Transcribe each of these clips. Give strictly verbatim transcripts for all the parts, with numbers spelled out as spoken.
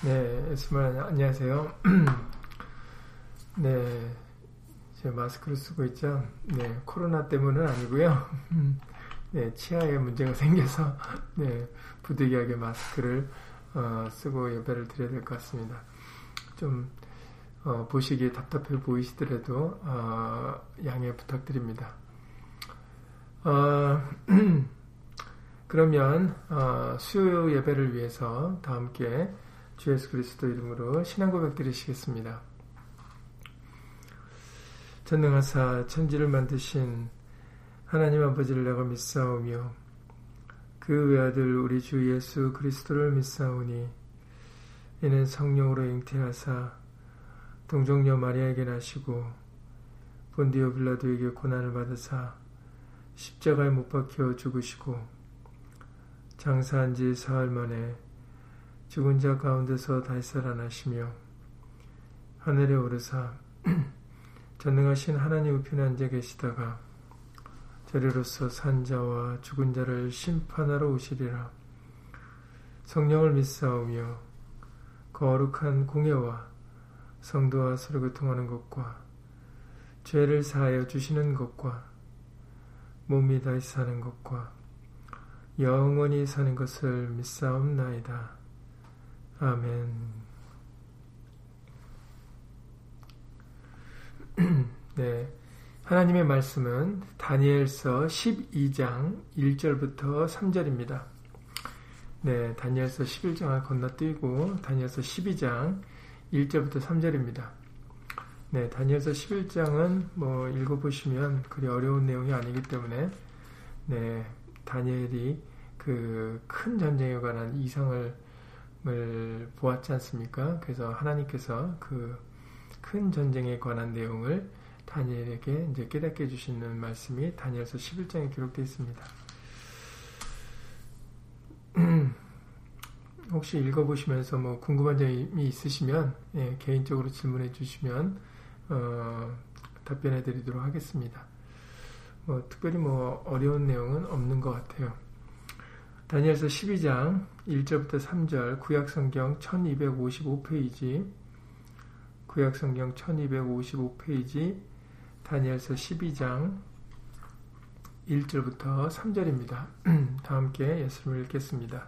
네, 에스만 안녕하세요. 네, 제 마스크를 쓰고 있죠. 네, 코로나 때문은 아니고요. 네, 치아에 문제가 생겨서 네, 부득이하게 마스크를 어, 쓰고 예배를 드려야 될 것 같습니다. 좀 어, 보시기에 답답해 보이시더라도 어, 양해 부탁드립니다. 어, 그러면 어, 수요 예배를 위해서 다 함께 주 예수 그리스도 이름으로 신앙 고백 드리시겠습니다. 전능하사 천지를 만드신 하나님 아버지를 내가 믿사오며 그 외아들 우리 주 예수 그리스도를 믿사오니 이는 성령으로 잉태하사 동정녀 마리아에게 나시고 본디오 빌라도에게 고난을 받으사 십자가에 못 박혀 죽으시고 장사한 지 사흘 만에 죽은 자 가운데서 다시 살아나시며 하늘에 오르사 전능하신 하나님 우편에 앉아 계시다가 저리로서 산 자와 죽은 자를 심판하러 오시리라. 성령을 믿사오며 거룩한 공예와 성도와 서로 교통하는 것과 죄를 사하여 주시는 것과 몸이 다시 사는 것과 영원히 사는 것을 믿사옵나이다. 아멘. 네, 하나님의 말씀은 다니엘서 십이 장 일 절부터 삼 절입니다. 네, 다니엘서 십일 장을 건너뛰고 다니엘서 십이 장 일 절부터 삼 절입니다. 네, 다니엘서 십일 장은 뭐 읽어보시면 그리 어려운 내용이 아니기 때문에 네, 다니엘이 그 큰 전쟁에 관한 이상을 보았지 않습니까? 그래서 하나님께서 그 큰 전쟁에 관한 내용을 다니엘에게 이제 깨닫게 해주시는 말씀이 다니엘서 십일 장에 기록되어 있습니다. 혹시 읽어보시면서 뭐 궁금한 점이 있으시면 예, 개인적으로 질문해 주시면 어, 답변해 드리도록 하겠습니다. 뭐 특별히 뭐 어려운 내용은 없는 것 같아요. 다니엘서 십이 장 일 절부터 삼 절 구약성경 천이백오십오 페이지 구약성경 천이백오십오 페이지 다니엘서 십이 장 일 절부터 삼 절입니다. 다 함께 예수님을 읽겠습니다.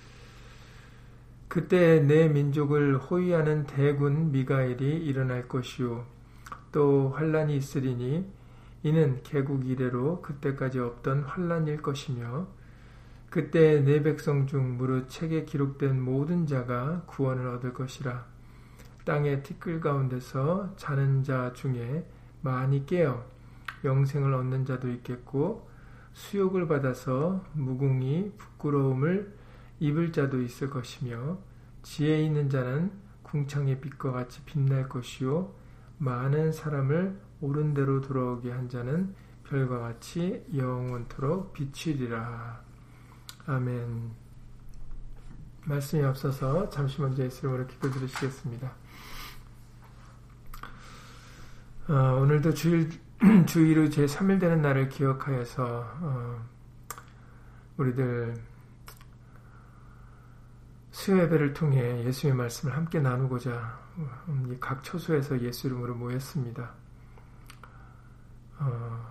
그때 내 민족을 호위하는 대군 미가엘이 일어날 것이요 또 환란이 있으리니 이는 개국 이래로 그때까지 없던 환란일 것이며 그때 내 백성 중 무릇 책에 기록된 모든 자가 구원을 얻을 것이라. 땅의 티끌 가운데서 자는 자 중에 많이 깨어 영생을 얻는 자도 있겠고 수욕을 받아서 무궁히 부끄러움을 입을 자도 있을 것이며 지혜 있는 자는 궁창의 빛과 같이 빛날 것이요 많은 사람을 옳은 대로 돌아오게 한 자는 별과 같이 영원토록 비치리라. 아멘. 말씀이 앞서서 잠시 먼저 예수 이름으로 기도드리시겠습니다. 어, 오늘도 주일, 주일로 제삼 일 되는 날을 기억하여서 어, 우리들 수요 예배를 통해 예수의 말씀을 함께 나누고자 음, 각 처소에서 예수 이름으로 모였습니다. 어,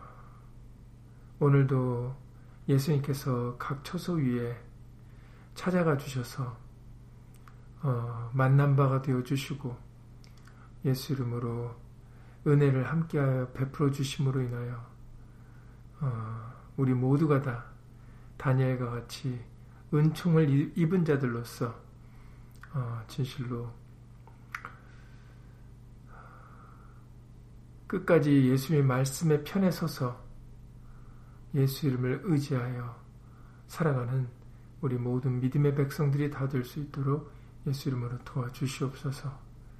오늘도 예수님께서 각 처소 위에 찾아가 주셔서 어, 만난 바가 되어 주시고 예수 이름으로 은혜를 함께하여 베풀어 주심으로 인하여 어, 우리 모두가 다 다니엘과 같이 은총을 입은 자들로서 어, 진실로 끝까지 예수님의 말씀에 편에 서서 예수 이름을 의지하여 살아가는 우리 모든 믿음의 백성들이 다 될 수 있도록 예수 이름으로 도와주시옵소서.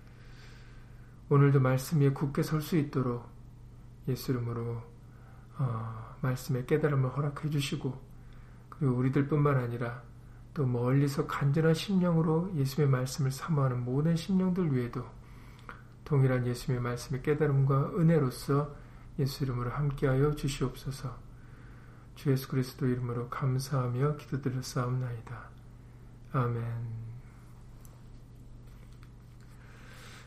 오늘도 말씀 위에 굳게 설 수 있도록 예수 이름으로 어, 말씀의 깨달음을 허락해 주시고 그리고 우리들뿐만 아니라 또 멀리서 간절한 심령으로 예수님의 말씀을 사모하는 모든 심령들 위에도 동일한 예수님의 말씀의 깨달음과 은혜로서 예수 이름으로 함께하여 주시옵소서. 주 예수 그리스도 이름으로 감사하며 기도드렸사옵나이다. 아멘.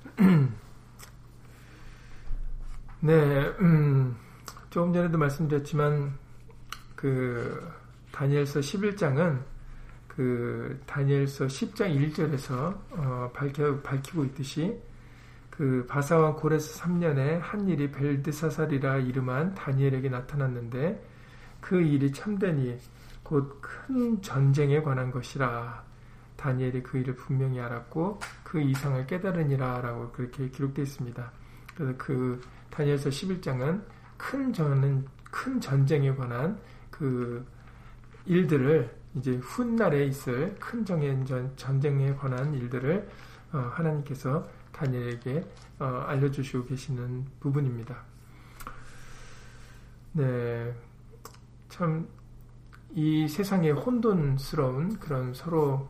네, 음, 조금 전에도 말씀드렸지만 그 다니엘서 십일 장은 그 다니엘서 십 장 일 절에서 어, 밝혀, 밝히고 있듯이 그 바사왕 고레스 삼 년에 한 일이 벨드사살이라 이름한 다니엘에게 나타났는데 그 일이 참되니 곧 큰 전쟁에 관한 것이라. 다니엘이 그 일을 분명히 알았고 그 이상을 깨달으니라 라고 그렇게 기록되어 있습니다. 그래서 그 다니엘서 십일 장은 큰 전은 큰 전쟁에 관한 그 일들을 이제 훗날에 있을 큰 전쟁에 관한 일들을 어, 하나님께서 다니엘에게 어, 알려주시고 계시는 부분입니다. 네, 참 이 세상에 혼돈스러운 그런 서로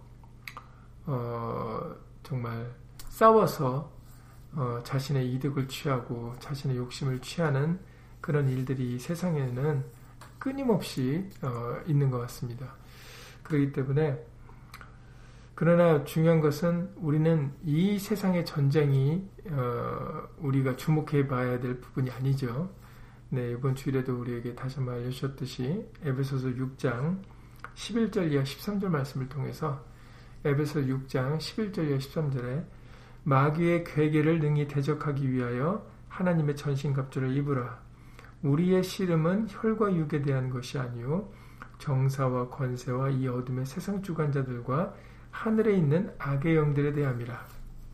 어, 정말 싸워서 어, 자신의 이득을 취하고 자신의 욕심을 취하는 그런 일들이 이 세상에는 끊임없이 어, 있는 것 같습니다. 그렇기 때문에 그러나 중요한 것은 우리는 이 세상의 전쟁이 어, 우리가 주목해 봐야 될 부분이 아니죠. 네, 이번 주일에도 우리에게 다시 한번 알려주셨듯이 에베소서 육 장 십일 절 이하 십삼 절 말씀을 통해서 에베소 육 장 십일 절 이하 십삼 절에 마귀의 괴계를 능히 대적하기 위하여 하나님의 전신갑주를 입으라. 우리의 씨름은 혈과 육에 대한 것이 아니요 정사와 권세와 이 어둠의 세상 주관자들과 하늘에 있는 악의 영들에 대함이라.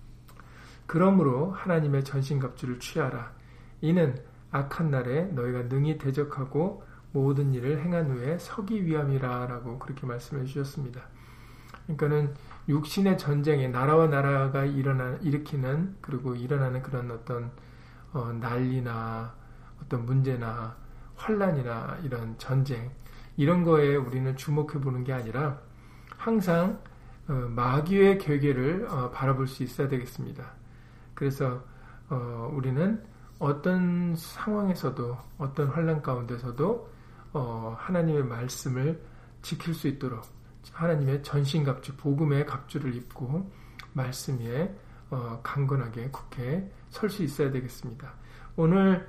그러므로 하나님의 전신갑주를 취하라. 이는 악한 날에 너희가 능히 대적하고 모든 일을 행한 후에 서기 위함이라 라고 그렇게 말씀해 주셨습니다. 그러니까는 육신의 전쟁에 나라와 나라가 일어나, 일으키는 그리고 일어나는 그런 어떤 어, 난리나 어떤 문제나 환란이나 이런 전쟁 이런 거에 우리는 주목해 보는 게 아니라 항상 어, 마귀의 괴계를 어, 바라볼 수 있어야 되겠습니다. 그래서 어, 우리는 어떤 상황에서도 어떤 환란 가운데서도 어, 하나님의 말씀을 지킬 수 있도록 하나님의 전신갑주, 복음의 갑주를 입고 말씀 위에 어, 강건하게 굳게 설 수 있어야 되겠습니다. 오늘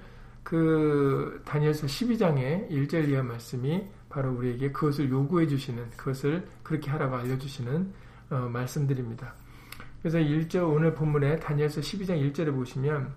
그 다니엘서 십이 장의 일 절 이하 말씀이 바로 우리에게 그것을 요구해 주시는, 그것을 그렇게 하라고 알려주시는 어, 말씀들입니다. 그래서 일 절 오늘 본문에 다니엘서 십이 장 일 절에 보시면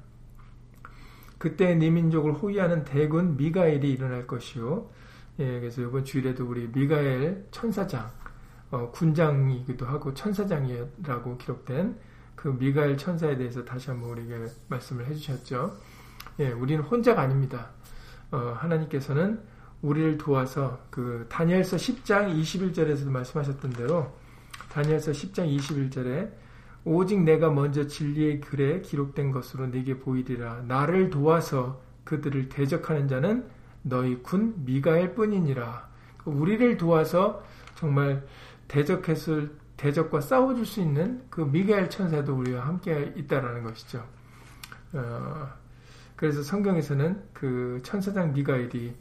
그때 네 민족을 호위하는 대군 미가엘이 일어날 것이요. 예, 그래서 이번 주일에도 우리 미가엘 천사장, 어, 군장이기도 하고 천사장이라고 기록된 그 미가엘 천사에 대해서 다시 한번 우리에게 말씀을 해주셨죠. 예, 우리는 혼자가 아닙니다. 어, 하나님께서는 우리를 도와서 그 다니엘서 십 장 이십일 절에서도 말씀하셨던 대로 다니엘서 십 장 이십일 절에 오직 내가 먼저 진리의 글에 기록된 것으로 네게 보이리라. 나를 도와서 그들을 대적하는 자는 너희 군 미가엘 뿐이니라. 우리를 도와서 정말 대적했을 대적과 싸워줄 수 있는 그 미가엘 천사도 우리와 함께 있다라는 것이죠. 어, 그래서 성경에서는 그 천사장 미가엘이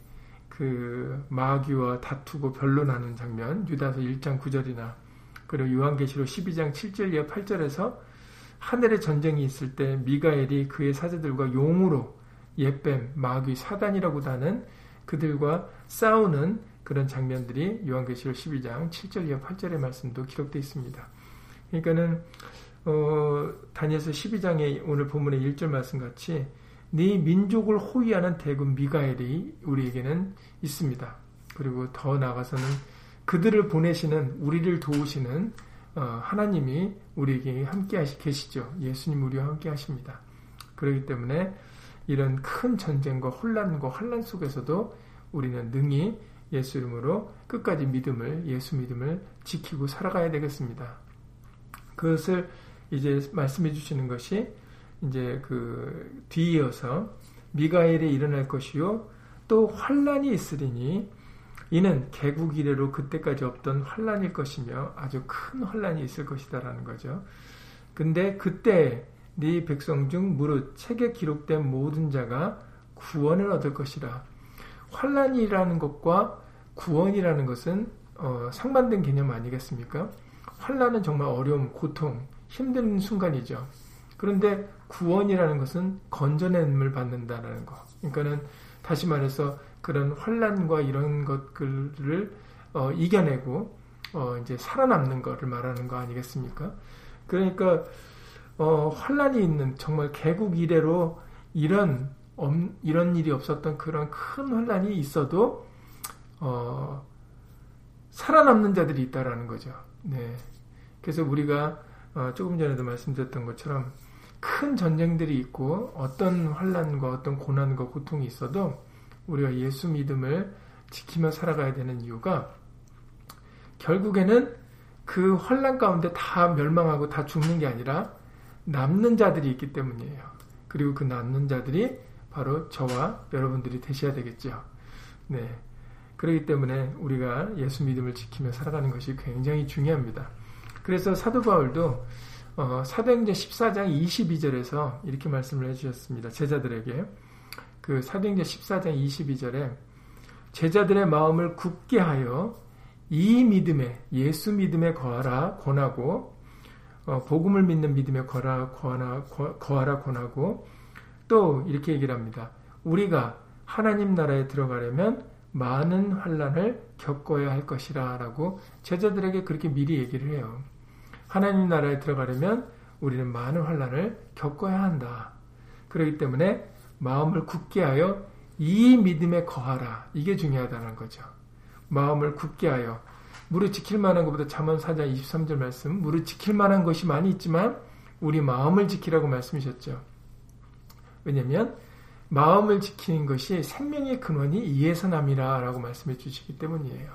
그 마귀와 다투고 변론하는 장면, 유다서 일 장 구 절이나 그리고 요한계시록 십이 장 칠 절 이하 팔 절에서 하늘의 전쟁이 있을 때 미가엘이 그의 사제들과 용으로 옛뱀, 마귀, 사단이라고도 하는 그들과 싸우는 그런 장면들이 요한계시록 십이 장 칠 절 이하 팔 절의 말씀도 기록되어 있습니다. 그러니까는 어, 다니엘서 십이 장의 오늘 본문의 일 절 말씀 같이 네 민족을 호위하는 대군 미가엘이 우리에게는 있습니다. 그리고 더 나아가서는 그들을 보내시는 우리를 도우시는 어, 하나님이 우리에게 함께 하시, 계시죠. 예수님 우리와 함께 하십니다. 그렇기 때문에 이런 큰 전쟁과 혼란과 환란 속에서도 우리는 능히 예수 이름으로 끝까지 믿음을 예수 믿음을 지키고 살아가야 되겠습니다. 그것을 이제 말씀해 주시는 것이 이제 그 뒤이어서 미가엘이 일어날 것이요 또 환란이 있으리니 이는 개국 이래로 그때까지 없던 환란일 것이며 아주 큰 환란이 있을 것이다라는 거죠. 근데 그때 네 백성 중 무릇 책에 기록된 모든 자가 구원을 얻을 것이라. 환란이라는 것과 구원이라는 것은 어, 상반된 개념 아니겠습니까? 환란은 정말 어려움, 고통, 힘든 순간이죠. 그런데 구원이라는 것은 건져냄을 받는다라는 거. 그러니까는 다시 말해서 그런 환난과 이런 것들을 어, 이겨내고 어, 이제 살아남는 것을 말하는 거 아니겠습니까? 그러니까 어, 환난이 있는 정말 개국 이래로 이런 엄, 이런 일이 없었던 그런 큰 환난이 있어도 어, 살아남는 자들이 있다라는 거죠. 네. 그래서 우리가 어, 조금 전에도 말씀드렸던 것처럼 큰 전쟁들이 있고 어떤 환난과 어떤 고난과 고통이 있어도 우리가 예수 믿음을 지키며 살아가야 되는 이유가 결국에는 그 환난 가운데 다 멸망하고 다 죽는 게 아니라 남는 자들이 있기 때문이에요. 그리고 그 남는 자들이 바로 저와 여러분들이 되셔야 되겠죠. 네. 그렇기 때문에 우리가 예수 믿음을 지키며 살아가는 것이 굉장히 중요합니다. 그래서 사도 바울도 어, 사도행전 십사 장 이십이 절에서 이렇게 말씀을 해주셨습니다. 제자들에게 그 사도행전 십사 장 이십이 절에 제자들의 마음을 굳게 하여 이 믿음에 예수 믿음에 거하라 권하고 어, 복음을 믿는 믿음에 거하라 권하, 거하라 권하고 또 이렇게 얘기를 합니다. 우리가 하나님 나라에 들어가려면 많은 환난을 겪어야 할 것이라 라고 제자들에게 그렇게 미리 얘기를 해요. 하나님 나라에 들어가려면 우리는 많은 환난을 겪어야 한다. 그렇기 때문에 마음을 굳게 하여 이 믿음에 거하라. 이게 중요하다는 거죠. 마음을 굳게 하여 무릇 지킬 만한 것보다 잠언 사 장 이십삼 절 말씀 무릇 지킬 만한 것이 많이 있지만 우리 마음을 지키라고 말씀하셨죠. 왜냐하면 마음을 지키는 것이 생명의 근원이 이에서 남이라 라고 말씀해 주시기 때문이에요.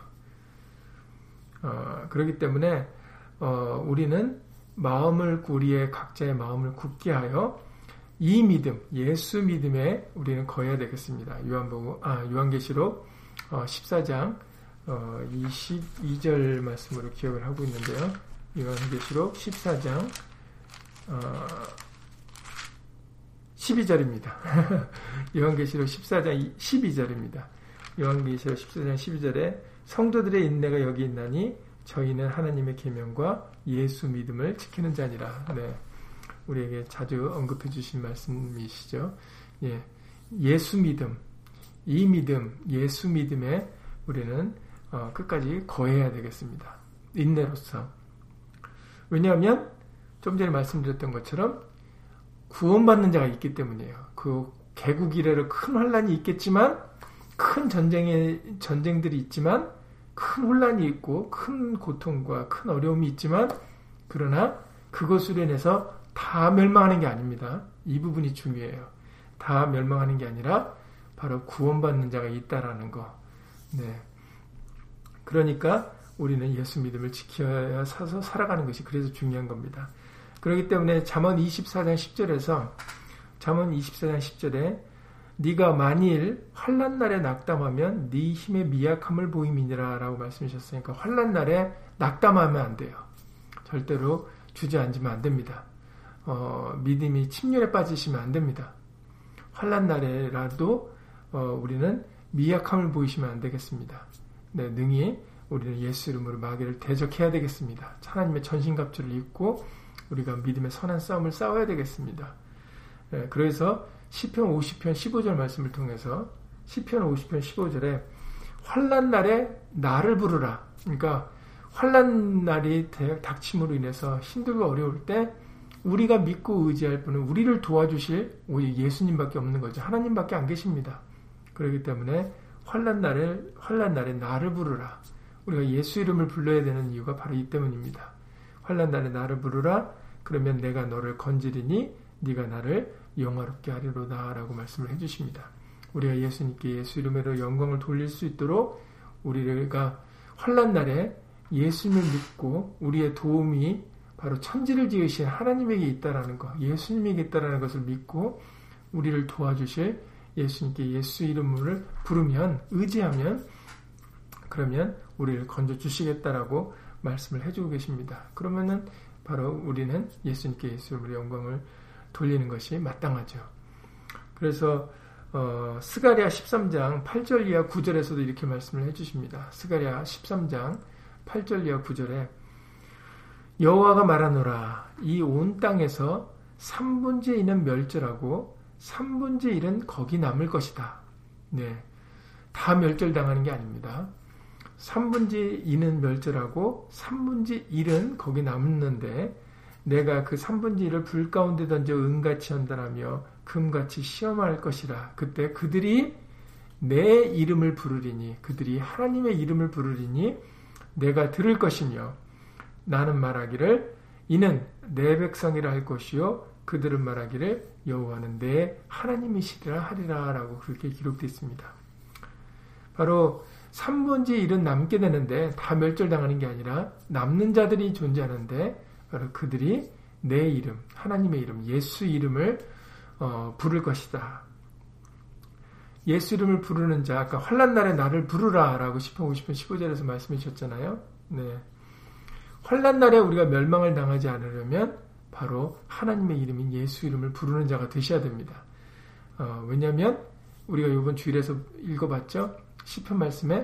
어, 그렇기 때문에 어, 우리는 마음을 우리의 각자의 마음을 굳게 하여 이 믿음, 예수 믿음에 우리는 거해야 되겠습니다. 요한복음, 아, 요한계시록 어, 십사 장 어, 이십이 절 말씀으로 기억을 하고 있는데요. 요한계시록 십사 장 어, 십이 절입니다. 요한계시록 십사 장 십이 절입니다. 요한계시록 십사 장 십이 절에 성도들의 인내가 여기 있나니 저희는 하나님의 계명과 예수 믿음을 지키는 자니라. 네. 우리에게 자주 언급해 주신 말씀이시죠. 예. 예수 믿음, 이 믿음, 예수 믿음에 우리는 어, 끝까지 거해야 되겠습니다. 인내로서. 왜냐하면 좀 전에 말씀드렸던 것처럼 구원받는 자가 있기 때문이에요. 그 개국 이래로 큰 환난이 있겠지만 큰 전쟁에 전쟁들이 있지만 큰 혼란이 있고 큰 고통과 큰 어려움이 있지만 그러나 그것으로 인해서 다 멸망하는 게 아닙니다. 이 부분이 중요해요. 다 멸망하는 게 아니라 바로 구원받는 자가 있다라는 거. 네. 그러니까 우리는 예수 믿음을 지켜야 사서 살아가는 것이 그래서 중요한 겁니다. 그렇기 때문에 잠언 이십사 장 십 절에서 잠언 이십사 장 십 절에 네가 만일 환난 날에 낙담하면 네 힘의 미약함을 보임이니라 라고 말씀하셨으니까 환난 날에 낙담하면 안 돼요. 절대로 주저앉으면 안 됩니다. 어, 믿음이 침륜에 빠지시면 안 됩니다. 환난 날에라도 어, 우리는 미약함을 보이시면 안 되겠습니다. 네, 능히 우리는 예수 이름으로 마귀를 대적해야 되겠습니다. 하나님의 전신갑주를 입고 우리가 믿음의 선한 싸움을 싸워야 되겠습니다. 네, 그래서 시편 오십 편 십오 절 말씀을 통해서 시편 오십 편 십오 절에 환난 날에 나를 부르라. 그러니까 환난 날이 닥침으로 인해서 힘들고 어려울 때 우리가 믿고 의지할 분은 우리를 도와주실 오직 예수님밖에 없는 거죠. 하나님밖에 안 계십니다. 그렇기 때문에 환난 날에 환난 날에 나를 부르라. 우리가 예수 이름을 불러야 되는 이유가 바로 이 때문입니다. 환난 날에 나를 부르라. 그러면 내가 너를 건지리니 네가 나를 영화롭게 하리로다 라고 말씀을 해주십니다. 우리가 예수님께 예수 이름으로 영광을 돌릴 수 있도록 우리가 환난 날에 예수님을 믿고 우리의 도움이 바로 천지를 지으신 하나님에게 있다라는 것, 예수님에게 있다라는 것을 믿고 우리를 도와주실 예수님께 예수 이름을 부르면, 의지하면 그러면 우리를 건져주시겠다라고 말씀을 해주고 계십니다. 그러면은 바로 우리는 예수님께 예수 이름으로 영광을 돌리는 것이 마땅하죠. 그래서 어, 스가랴 십삼 장 팔 절 이하 구 절에서도 이렇게 말씀을 해주십니다. 스가랴 십삼 장 팔 절 이하 구 절에 여호와가 말하노라 이 온 땅에서 삼분의 이는 멸절하고 삼분의 일은 거기 남을 것이다. 네, 다 멸절당하는 게 아닙니다. 삼분의 이는 멸절하고 삼분의 일은 거기 남는데 내가 그 삼분의 일을 불 가운데 던져 은같이 연단하며 금같이 시험할 것이라. 그때 그들이 내 이름을 부르리니 그들이 하나님의 이름을 부르리니 내가 들을 것이며 나는 말하기를 이는 내 백성이라 할 것이요 그들은 말하기를 여호와는 내 하나님이시리라 하리라 라고 그렇게 기록되어 있습니다. 바로 삼분의 일은 남게 되는데 다 멸절당하는 게 아니라 남는 자들이 존재하는데 바로 그들이 내 이름, 하나님의 이름, 예수 이름을 어, 부를 것이다. 예수 이름을 부르는 자, 아까 환난 날에 나를 부르라 라고 시편 오십 편 십오 절에서 말씀해 주셨잖아요. 네. 환난 날에 우리가 멸망을 당하지 않으려면 바로 하나님의 이름인 예수 이름을 부르는 자가 되셔야 됩니다. 어, 왜냐하면 우리가 이번 주일에서 읽어봤죠. 시편 말씀에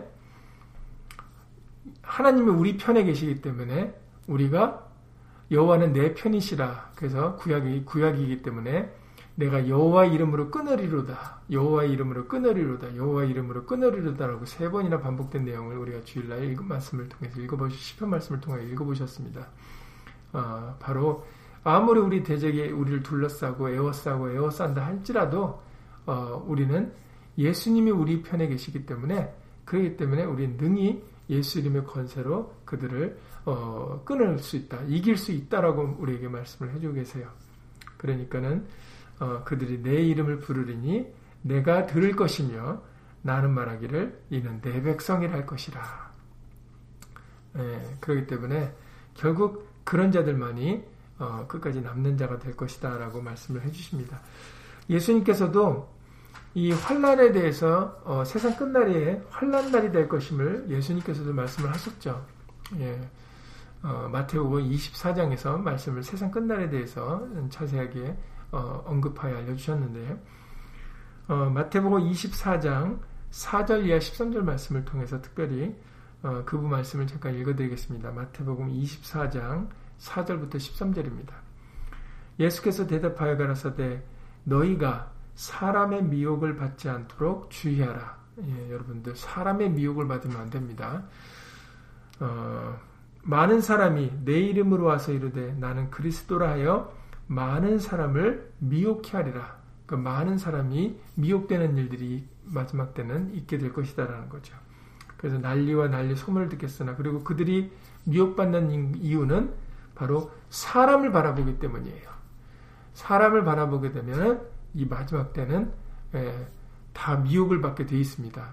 하나님이 우리 편에 계시기 때문에 우리가 여호와는 내 편이시라. 그래서 구약이 구약이기 때문에 내가 여호와 이름으로 끊으리로다. 여호와 이름으로 끊으리로다. 여호와 이름으로 끊으리로다라고 세 번이나 반복된 내용을 우리가 주일날 읽은 말씀을 통해서 읽어보시 시편 말씀을 통해 읽어보셨습니다. 어, 바로 아무리 우리 대적이 우리를 둘러싸고 에워싸고 에워싼다 할지라도 어, 우리는 예수님이 우리 편에 계시기 때문에 그렇기 때문에 우리는 능히 예수 이름의 권세로 그들을 어, 끊을 수 있다, 이길 수 있다라고 우리에게 말씀을 해주고 계세요. 그러니까는 어, 그들이 내 이름을 부르리니 내가 들을 것이며 나는 말하기를 이는 내 백성이라 할 것이라. 예, 그렇기 때문에 결국 그런 자들만이 어, 끝까지 남는 자가 될 것이다 라고 말씀을 해주십니다. 예수님께서도 이 환난에 대해서 어, 세상 끝날에 환난날이 될 것임을 예수님께서도 말씀을 하셨죠. 예, 어, 마태복음 이십사 장에서 말씀을 세상 끝날에 대해서 자세하게 어, 언급하여 알려주셨는데요. 어, 마태복음 이십사 장 사 절 이하 십삼 절 말씀을 통해서 특별히 어, 그 부 말씀을 잠깐 읽어드리겠습니다. 마태복음 이십사 장 사 절부터 십삼 절입니다. 예수께서 대답하여 가라사대 너희가 사람의 미혹을 받지 않도록 주의하라. 예, 여러분들 사람의 미혹을 받으면 안 됩니다. 어, 많은 사람이 내 이름으로 와서 이르되 나는 그리스도라 하여 많은 사람을 미혹해 하리라. 그러니까 많은 사람이 미혹되는 일들이 마지막 때는 있게 될 것이다라는 거죠. 그래서 난리와 난리 소문을 듣겠으나 그리고 그들이 미혹받는 이유는 바로 사람을 바라보기 때문이에요. 사람을 바라보게 되면 이 마지막 때는 예, 다 미혹을 받게 되어 있습니다.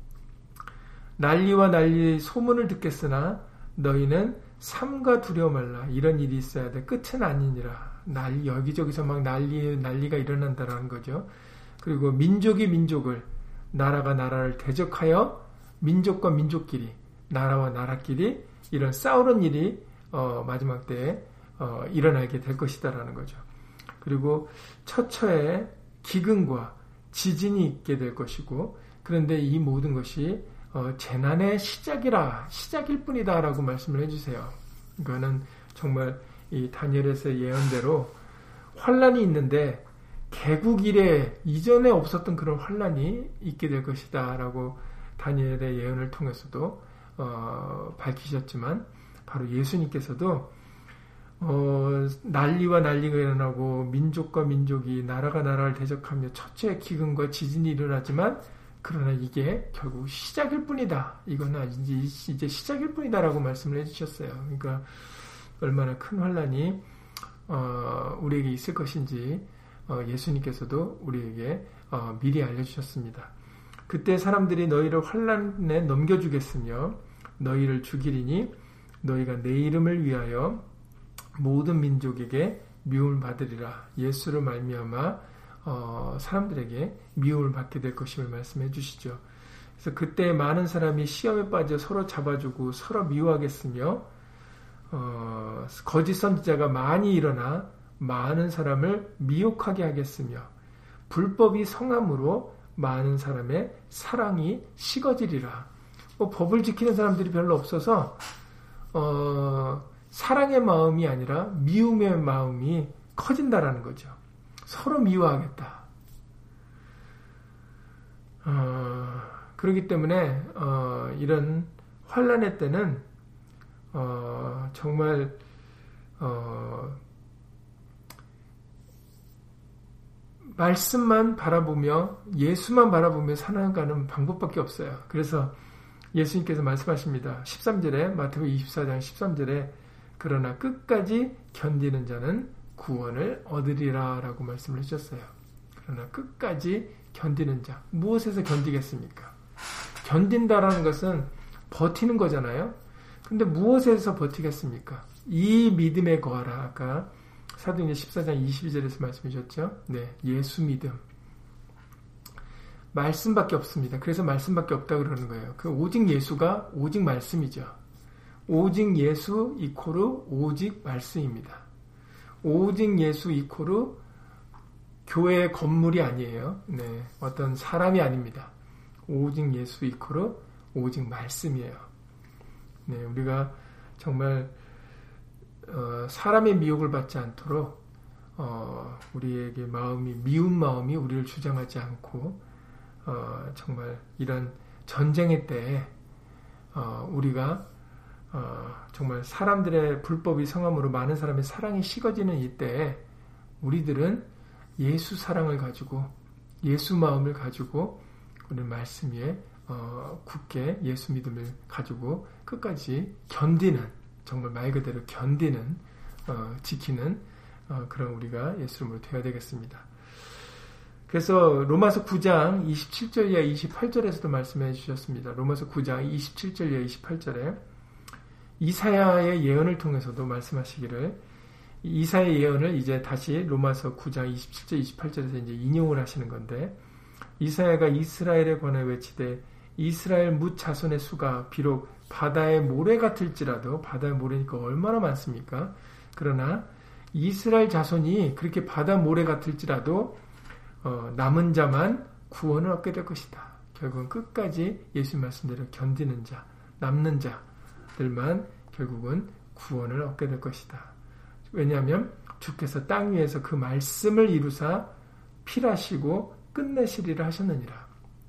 난리와 난리 소문을 듣겠으나 너희는 삼가 두려워 말라. 이런 일이 있어야 돼. 끝은 아니니라. 난리, 여기저기서 막 난리, 난리가 일어난다라는 거죠. 그리고 민족이 민족을, 나라가 나라를 대적하여 민족과 민족끼리, 나라와 나라끼리 이런 싸우는 일이 어, 마지막 때에 어, 일어나게 될 것이다라는 거죠. 그리고 처처에 기근과 지진이 있게 될 것이고, 그런데 이 모든 것이 어, 재난의 시작이라, 시작일 뿐이다 라고 말씀을 해주세요. 이거는 정말 이 다니엘에서의 예언대로 환란이 있는데 개국 이래 이전에 없었던 그런 환란이 있게 될 것이다 라고 다니엘의 예언을 통해서도 어, 밝히셨지만 바로 예수님께서도 어, 난리와 난리가 일어나고 민족과 민족이 나라가 나라를 대적하며 첫째 기근과 지진이 일어나지만 그러나 이게 결국 시작일 뿐이다. 이거는 이제, 이제 시작일 뿐이다 라고 말씀을 해주셨어요. 그러니까 얼마나 큰 환란이 어, 우리에게 있을 것인지 어, 예수님께서도 우리에게 어, 미리 알려주셨습니다. 그때 사람들이 너희를 환란에 넘겨주겠으며 너희를 죽이리니 너희가 내 이름을 위하여 모든 민족에게 미움을 받으리라. 예수를 말미암아 어, 사람들에게 미움을 받게 될 것임을 말씀해 주시죠. 그래서 그때 많은 사람이 시험에 빠져 서로 잡아주고 서로 미워하겠으며 어, 거짓 선지자가 많이 일어나 많은 사람을 미혹하게 하겠으며 불법이 성함으로 많은 사람의 사랑이 식어지리라. 뭐 법을 지키는 사람들이 별로 없어서 어, 사랑의 마음이 아니라 미움의 마음이 커진다라는 거죠. 서로 미워하겠다. 어, 그렇기 때문에 어, 이런 환난의 때는 어, 정말 어, 말씀만 바라보며 예수만 바라보며 살아가는 방법밖에 없어요. 그래서 예수님께서 말씀하십니다. 십삼 절에 마태복음 이십사 장 십삼 절에 그러나 끝까지 견디는 자는 구원을 얻으리라 라고 말씀을 해주셨어요. 그러나 끝까지 견디는 자. 무엇에서 견디겠습니까? 견딘다라는 것은 버티는 거잖아요. 근데 무엇에서 버티겠습니까? 이 믿음에 거하라. 아까 사도행전 십사 장 이십이 절에서 말씀해 주셨죠. 네, 예수 믿음. 말씀밖에 없습니다. 그래서 말씀밖에 없다고 그러는 거예요. 그 오직 예수가 오직 말씀이죠. 오직 예수 이코르 오직 말씀입니다. 오직 예수 이코르 교회의 건물이 아니에요. 네, 어떤 사람이 아닙니다. 오직 예수 이코르 오직 말씀이에요. 네, 우리가 정말 어, 사람의 미혹을 받지 않도록 어, 우리에게 마음이 미운 마음이 우리를 주장하지 않고 어, 정말 이런 전쟁의 때에 어, 우리가 어, 정말 사람들의 불법이 성함으로 많은 사람의 사랑이 식어지는 이때에 우리들은 예수 사랑을 가지고 예수 마음을 가지고 우리 말씀 위에 어, 굳게 예수 믿음을 가지고 끝까지 견디는 정말 말 그대로 견디는 어, 지키는 어, 그런 우리가 예수 이름으로 되어야 되겠습니다. 그래서 로마서 구 장 이십칠 절 이하 이십팔 절에서도 말씀해 주셨습니다. 로마서 구 장 이십칠 절 이하 이십팔 절에 이사야의 예언을 통해서도 말씀하시기를 이사야의 예언을 이제 다시 로마서 구 장 이십칠 절 이십팔 절에서 이제 인용을 하시는 건데 이사야가 이스라엘에 관해 외치되 이스라엘 뭇 자손의 수가 비록 바다의 모래 같을지라도 바다의 모래니까 얼마나 많습니까? 그러나 이스라엘 자손이 그렇게 바다 모래 같을지라도 어, 남은 자만 구원을 얻게 될 것이다. 결국은 끝까지 예수님 말씀대로 견디는 자, 남는 자들만 결국은 구원을 얻게 될 것이다. 왜냐하면 주께서 땅 위에서 그 말씀을 이루사 필하시고 끝내시리라 하셨느니라.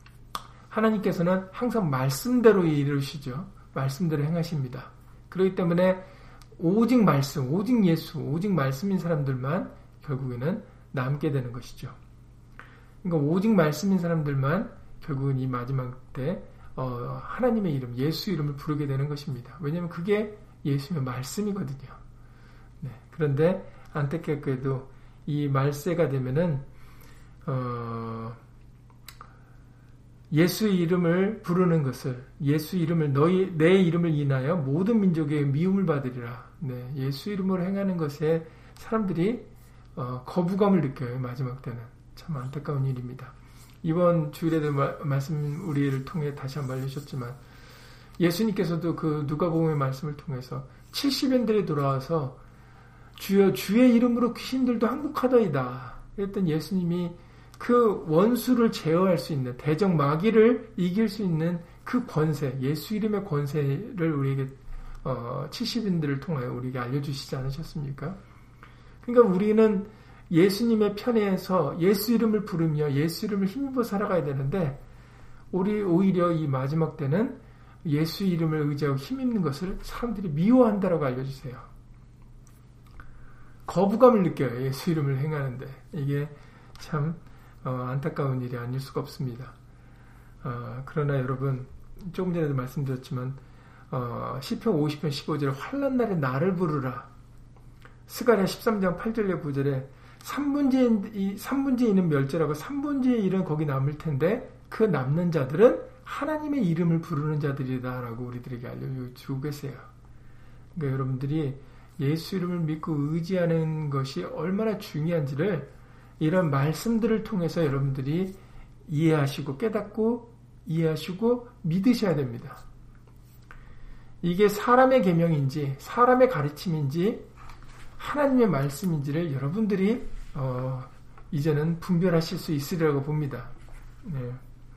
하나님께서는 항상 말씀대로 이루시죠. 말씀대로 행하십니다. 그렇기 때문에 오직 말씀, 오직 예수, 오직 말씀인 사람들만 결국에는 남게 되는 것이죠. 그러니까 오직 말씀인 사람들만 결국은 이 마지막 때 어, 하나님의 이름, 예수 이름을 부르게 되는 것입니다. 왜냐하면 그게 예수의 말씀이거든요. 네, 그런데 안타깝게도 이 말세가 되면은 어, 예수 이름을 부르는 것을 예수 이름을 너희 내 이름을 인하여 모든 민족의 미움을 받으리라. 네, 예수 이름으로 행하는 것에 사람들이 어, 거부감을 느껴요. 마지막 때는 참 안타까운 일입니다. 이번 주일에도 마, 말씀 우리를 통해 다시 한번 알려주셨지만 예수님께서도 그 누가복음의 말씀을 통해서 칠십 인들이 돌아와서 주여 주의 이름으로 귀신들도 항복하더이다. 그랬더니 예수님이 그 원수를 제어할 수 있는 대적 마귀를 이길 수 있는 그 권세, 예수 이름의 권세를 우리에게 어, 칠십 인들을 통하여 우리에게 알려주시지 않으셨습니까? 그러니까 우리는 예수님의 편에서 예수 이름을 부르며 예수 이름을 힘입어 살아가야 되는데 우리 오히려 이 마지막 때는 예수 이름을 의지하고 힘입는 것을 사람들이 미워한다라고 알려주세요. 거부감을 느껴요. 예수 이름을 행하는데 이게 참 어, 안타까운 일이 아닐 수가 없습니다. 어, 그러나 여러분 조금 전에도 말씀드렸지만 어, 시편 오십 편 십오 절 환난 날에 나를 부르라. 스가랴 십삼 장 팔 절에 구 절에 삼분지의, 삼분지의 이는 멸절하고 삼분지의 일은 거기 남을 텐데 그 남는 자들은 하나님의 이름을 부르는 자들이다 라고 우리들에게 알려주고 계세요. 그러니까 여러분들이 예수 이름을 믿고 의지하는 것이 얼마나 중요한지를 이런 말씀들을 통해서 여러분들이 이해하시고 깨닫고 이해하시고 믿으셔야 됩니다. 이게 사람의 계명인지 사람의 가르침인지 하나님의 말씀인지를 여러분들이 어, 이제는 분별하실 수 있으리라고 봅니다. 네.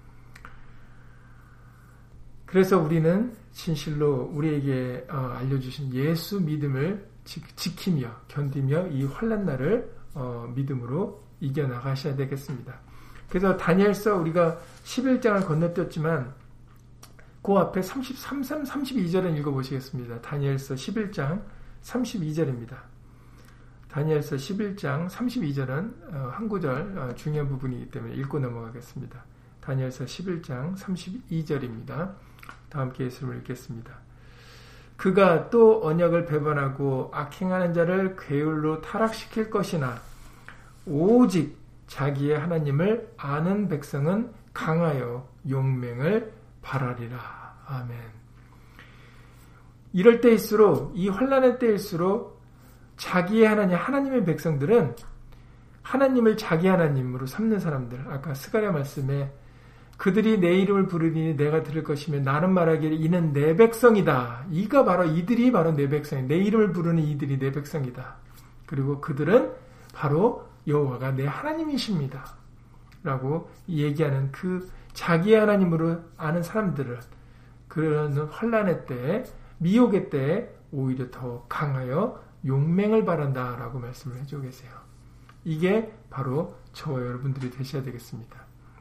그래서 우리는 진실로 우리에게 어, 알려주신 예수 믿음을 지, 지키며 견디며 이 환난 날을 어, 믿음으로 이겨나가셔야 되겠습니다. 그래서 다니엘서 우리가 십일 장을 건너뛰었지만 그 앞에 삼십삼, 삼십이 절을 읽어보시겠습니다. 다니엘서 십일 장 삼십이 절입니다. 다니엘서 십일 장 삼십이 절은 한 구절 중요한 부분이기 때문에 읽고 넘어가겠습니다. 다니엘서 십일 장 삼십이 절입니다. 다 함께 예수님을 읽겠습니다. 그가 또 언약을 배반하고 악행하는 자를 괴율로 타락시킬 것이나 오직 자기의 하나님을 아는 백성은 강하여 용맹을 바라리라. 아멘. 이럴 때일수록, 이 환난의 때일수록 자기의 하나님, 하나님의 백성들은 하나님을 자기 하나님으로 삼는 사람들, 아까 스가랴 말씀에 그들이 내 이름을 부르니 내가 들을 것이며 나는 말하기를 이는 내 백성이다. 이가 바로 이들이 바로 내 백성이다. 내 이름을 부르는 이들이 내 백성이다. 그리고 그들은 바로 여호와가 내 하나님이십니다. 라고 얘기하는 그 자기의 하나님으로 아는 사람들은 그런 환난의 때, 미혹의 때 오히려 더 강하여 용맹을 바란다 라고 말씀을 해주고 계세요. 이게 바로 저와 여러분들이 되셔야 되겠습니다.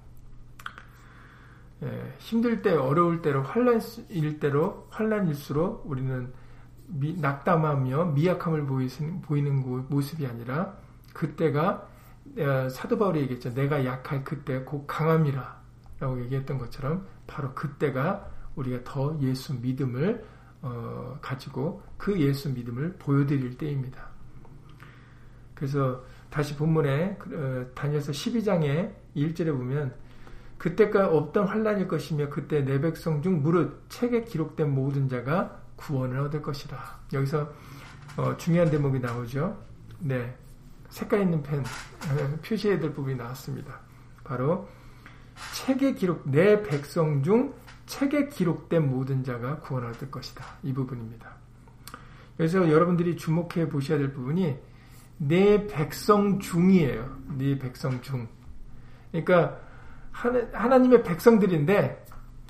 예, 힘들 때, 어려울 때로, 환난일 때로, 환난일수록 우리는 미, 낙담하며 미약함을 보이는, 보이는 모습이 아니라 그때가 사도 바울이 얘기했죠. 내가 약할 그때 곧 강함이라 라고 얘기했던 것처럼 바로 그때가 우리가 더 예수 믿음을 어, 가지고 그 예수 믿음을 보여드릴 때입니다. 그래서 다시 본문에 어, 다니엘서 십이 장의 일 절에 보면 그때가 없던 환난일 것이며 그때 내 백성 중 무릇 책에 기록된 모든 자가 구원을 얻을 것이라. 여기서 어, 중요한 대목이 나오죠. 네, 색깔 있는 펜 표시해야 될 부분이 나왔습니다. 바로 책에 기록 내 백성 중 책에 기록된 모든 자가 구원을 얻을 것이다. 이 부분입니다. 그래서 여러분들이 주목해 보셔야 될 부분이 내 백성 중이에요. 내 백성 중. 그러니까 하나님의 백성들인데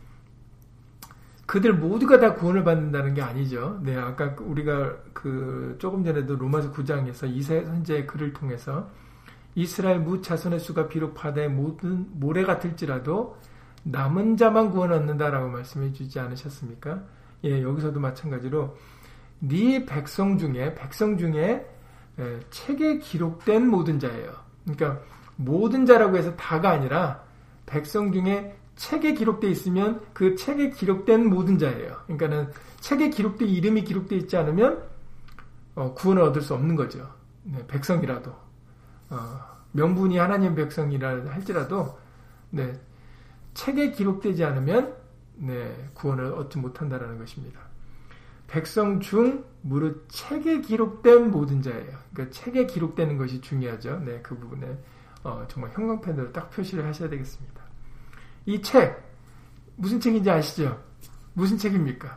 그들 모두가 다 구원을 받는다는 게 아니죠. 네, 아까 우리가 그 조금 전에도 로마서 구 장에서 이사야 선지자의 글을 통해서 이스라엘 무 자손의 수가 비록 바다의 모든 모래 같을지라도 남은 자만 구원 얻는다라고 말씀해 주지 않으셨습니까? 예, 여기서도 마찬가지로 네 백성 중에 백성 중에 예, 책에 기록된 모든 자예요. 그러니까 모든 자라고 해서 다가 아니라 백성 중에 책에 기록되어 있으면 그 책에 기록된 모든 자예요. 그러니까는 책에 기록된 이름이 기록되어 있지 않으면 어, 구원을 얻을 수 없는 거죠. 네, 백성이라도 어, 명분이 하나님 백성이라 할지라도 네, 책에 기록되지 않으면 네, 구원을 얻지 못한다라는 것입니다. 백성 중 무릇 책에 기록된 모든 자예요. 그러니까 책에 기록되는 것이 중요하죠. 네, 그 부분에 어, 정말 형광펜으로 딱 표시를 하셔야 되겠습니다. 이 책 무슨 책인지 아시죠? 무슨 책입니까?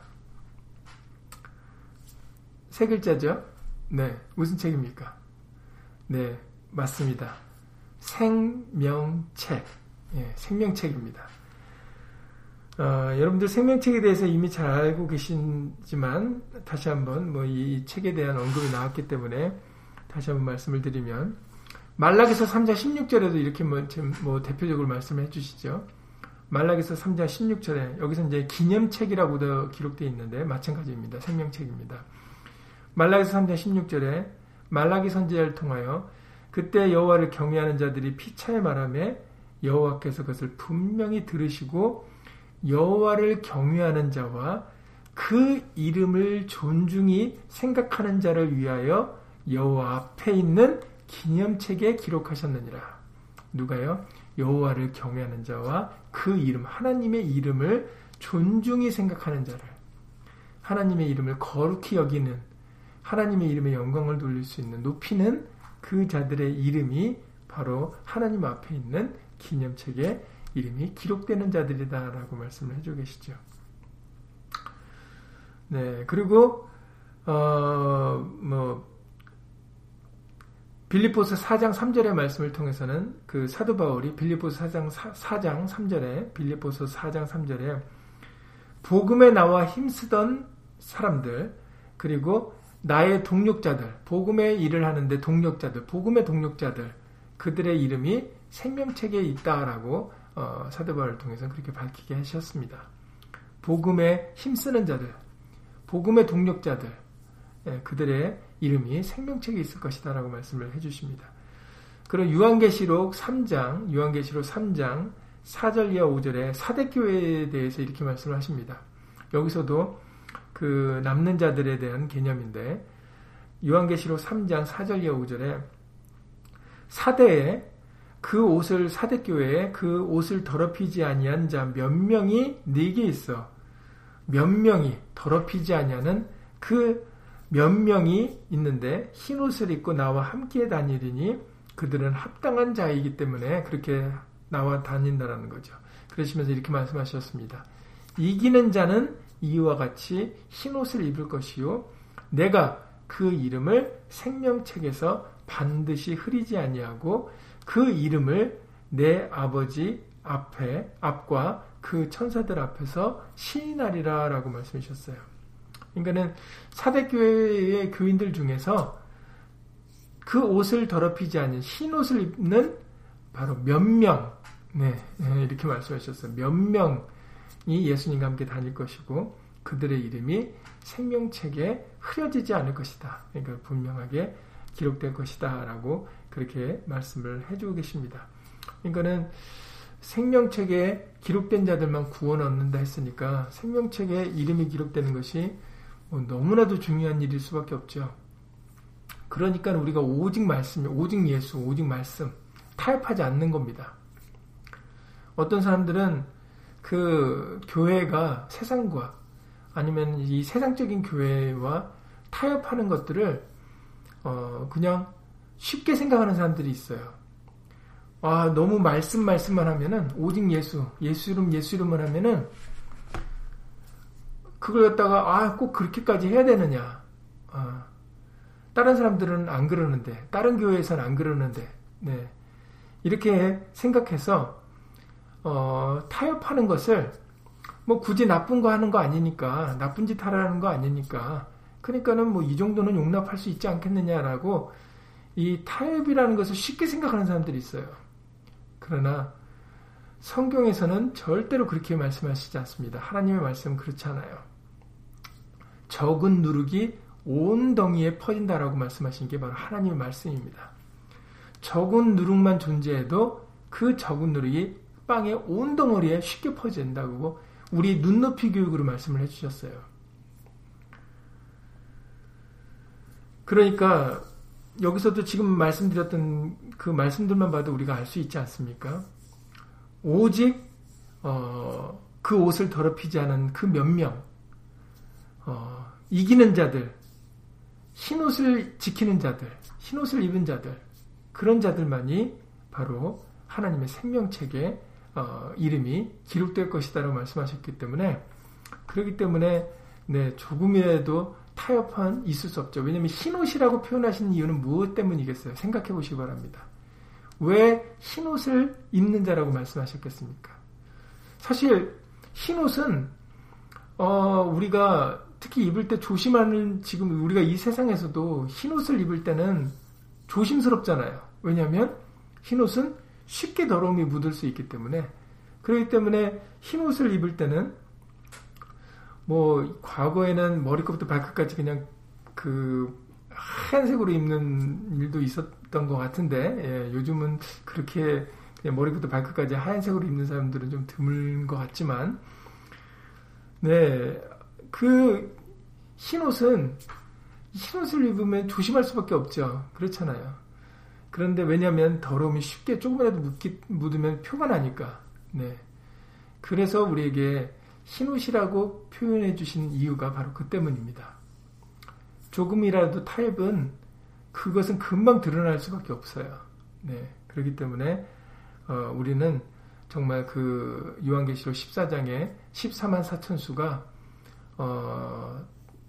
세 글자죠? 네, 무슨 책입니까? 네, 맞습니다. 생명책. 예, 생명책입니다. 어, 여러분들 생명책에 대해서 이미 잘 알고 계시지만 다시 한번 뭐 이 책에 대한 언급이 나왔기 때문에 다시 한번 말씀을 드리면 말라기서 삼 장 십육 절에도 이렇게 뭐, 뭐 대표적으로 말씀을 해주시죠. 말라기서 삼 장 십육 절에 여기서 이제 기념책이라고도 기록되어 있는데 마찬가지입니다. 생명책입니다. 말라기서 삼 장 십육 절에 말라기 선지자를 통하여 그때 여호와를 경외하는 자들이 피차에 말하며 여호와께서 그것을 분명히 들으시고 여호와를 경외하는 자와 그 이름을 존중히 생각하는 자를 위하여 여호와 앞에 있는 기념책에 기록하셨느니라. 누가요? 여호와를 경외하는 자와 그 이름, 하나님의 이름을 존중히 생각하는 자를, 하나님의 이름을 거룩히 여기는, 하나님의 이름의 영광을 돌릴 수 있는, 높이는 그 자들의 이름이 바로 하나님 앞에 있는 기념책에 이름이 기록되는 자들이다라고 말씀을 해주고 계시죠. 네, 그리고 어, 뭐 빌립보서 사 장 삼 절의 말씀을 통해서는 그 사도 바울이 빌립보서 사 장 사 장 삼 절에 빌립보서 사 장 삼 절에 복음에 나와 힘쓰던 사람들 그리고 나의 동력자들, 복음의 일을 하는데 동력자들, 복음의 동력자들, 그들의 이름이 생명책에 있다라고 어, 사도 바울을 통해서 그렇게 밝히게 하셨습니다. 복음에 힘쓰는 자들, 복음의 동력자들, 예, 그들의 이름이 생명책에 있을 것이다 라고 말씀을 해주십니다. 그리고 요한계시록 삼 장, 요한계시록 삼 장 사 절 이하 오 절에 사대교회에 대해서 이렇게 말씀을 하십니다. 여기서도 그 남는 자들에 대한 개념인데, 요한계시록 삼 장 사 절 이하 오 절에 사대에 그 옷을, 사대교회에 그 옷을 더럽히지 아니한 자 몇 명이 네게 있어. 몇 명이 더럽히지 아니하는 그 몇 명이 있는데 흰 옷을 입고 나와 함께 다니리니 그들은 합당한 자이기 때문에 그렇게 나와 다닌다라는 거죠. 그러시면서 이렇게 말씀하셨습니다. 이기는 자는 이와 같이 흰 옷을 입을 것이요 내가 그 이름을 생명책에서 반드시 흐리지 아니하고 그 이름을 내 아버지 앞에 앞과 그 천사들 앞에서 시인하리라 라고 말씀하셨어요. 그러니까는 사대교회의 교인들 중에서 그 옷을 더럽히지 않은 흰 옷을 입는 바로 몇 명, 네, 이렇게 말씀하셨어요. 몇 명이 예수님과 함께 다닐 것이고 그들의 이름이 생명책에 흐려지지 않을 것이다. 그러니까 분명하게 기록될 것이다 라고 그렇게 말씀을 해주고 계십니다. 그러니까는 생명책에 기록된 자들만 구원 얻는다 했으니까 생명책에 이름이 기록되는 것이 뭐 너무나도 중요한 일일 수밖에 없죠. 그러니까 우리가 오직 말씀, 오직 예수, 오직 말씀 타협하지 않는 겁니다. 어떤 사람들은 그 교회가 세상과 아니면 이 세상적인 교회와 타협하는 것들을 어 그냥 쉽게 생각하는 사람들이 있어요. 아, 너무 말씀 말씀만 하면은 오직 예수, 예수 이름 예수 이름만 하면은 그걸 갖다가 아, 꼭 그렇게까지 해야 되느냐. 아, 다른 사람들은 안 그러는데, 다른 교회에서는 안 그러는데, 네. 이렇게 생각해서 어, 타협하는 것을 뭐 굳이 나쁜 거 하는 거 아니니까, 나쁜 짓 하라는 거 아니니까, 그러니까는 뭐 이 정도는 용납할 수 있지 않겠느냐라고 이 타협이라는 것을 쉽게 생각하는 사람들이 있어요. 그러나 성경에서는 절대로 그렇게 말씀하시지 않습니다. 하나님의 말씀은 그렇지 않아요. 적은 누룩이 온 덩이에 퍼진다라고 말씀하신 게 바로 하나님의 말씀입니다. 적은 누룩만 존재해도 그 적은 누룩이 빵의 온 덩어리에 쉽게 퍼진다고 우리 눈높이 교육으로 말씀을 해주셨어요. 그러니까 여기서도 지금 말씀드렸던 그 말씀들만 봐도 우리가 알 수 있지 않습니까? 오직 어, 그 옷을 더럽히지 않은 그 몇 명, 어, 이기는 자들, 흰 옷을 지키는 자들, 흰 옷을 입은 자들, 그런 자들만이 바로 하나님의 생명책에 어, 이름이 기록될 것이다라고 말씀하셨기 때문에, 그렇기 때문에 네, 조금이라도 타협은 있을 수 없죠. 왜냐하면 흰옷이라고 표현하시는 이유는 무엇 때문이겠어요? 생각해 보시기 바랍니다. 왜 흰옷을 입는 자라고 말씀하셨겠습니까? 사실 흰옷은 어, 우리가 특히 입을 때 조심하는, 지금 우리가 이 세상에서도 흰옷을 입을 때는 조심스럽잖아요. 왜냐하면 흰옷은 쉽게 더러움이 묻을 수 있기 때문에, 그렇기 때문에 흰옷을 입을 때는 뭐 과거에는 머리끝부터 발끝까지 그냥 그 하얀색으로 입는 일도 있었던 것 같은데, 예, 요즘은 그렇게 그냥 머리부터 발끝까지 하얀색으로 입는 사람들은 좀 드문 것 같지만, 네, 그 흰옷은 흰옷을 입으면 조심할 수밖에 없죠. 그렇잖아요. 그런데 왜냐하면 더러움이 쉽게 조금이라도 묻기, 묻으면 표가 나니까. 네, 그래서 우리에게 흰옷이라고 표현해 주신 이유가 바로 그 때문입니다. 조금이라도 타협은 그것은 금방 드러날 수밖에 없어요. 네, 그렇기 때문에 어, 우리는 정말 그 요한계시록 십사 장에 십사만 사천수가 어,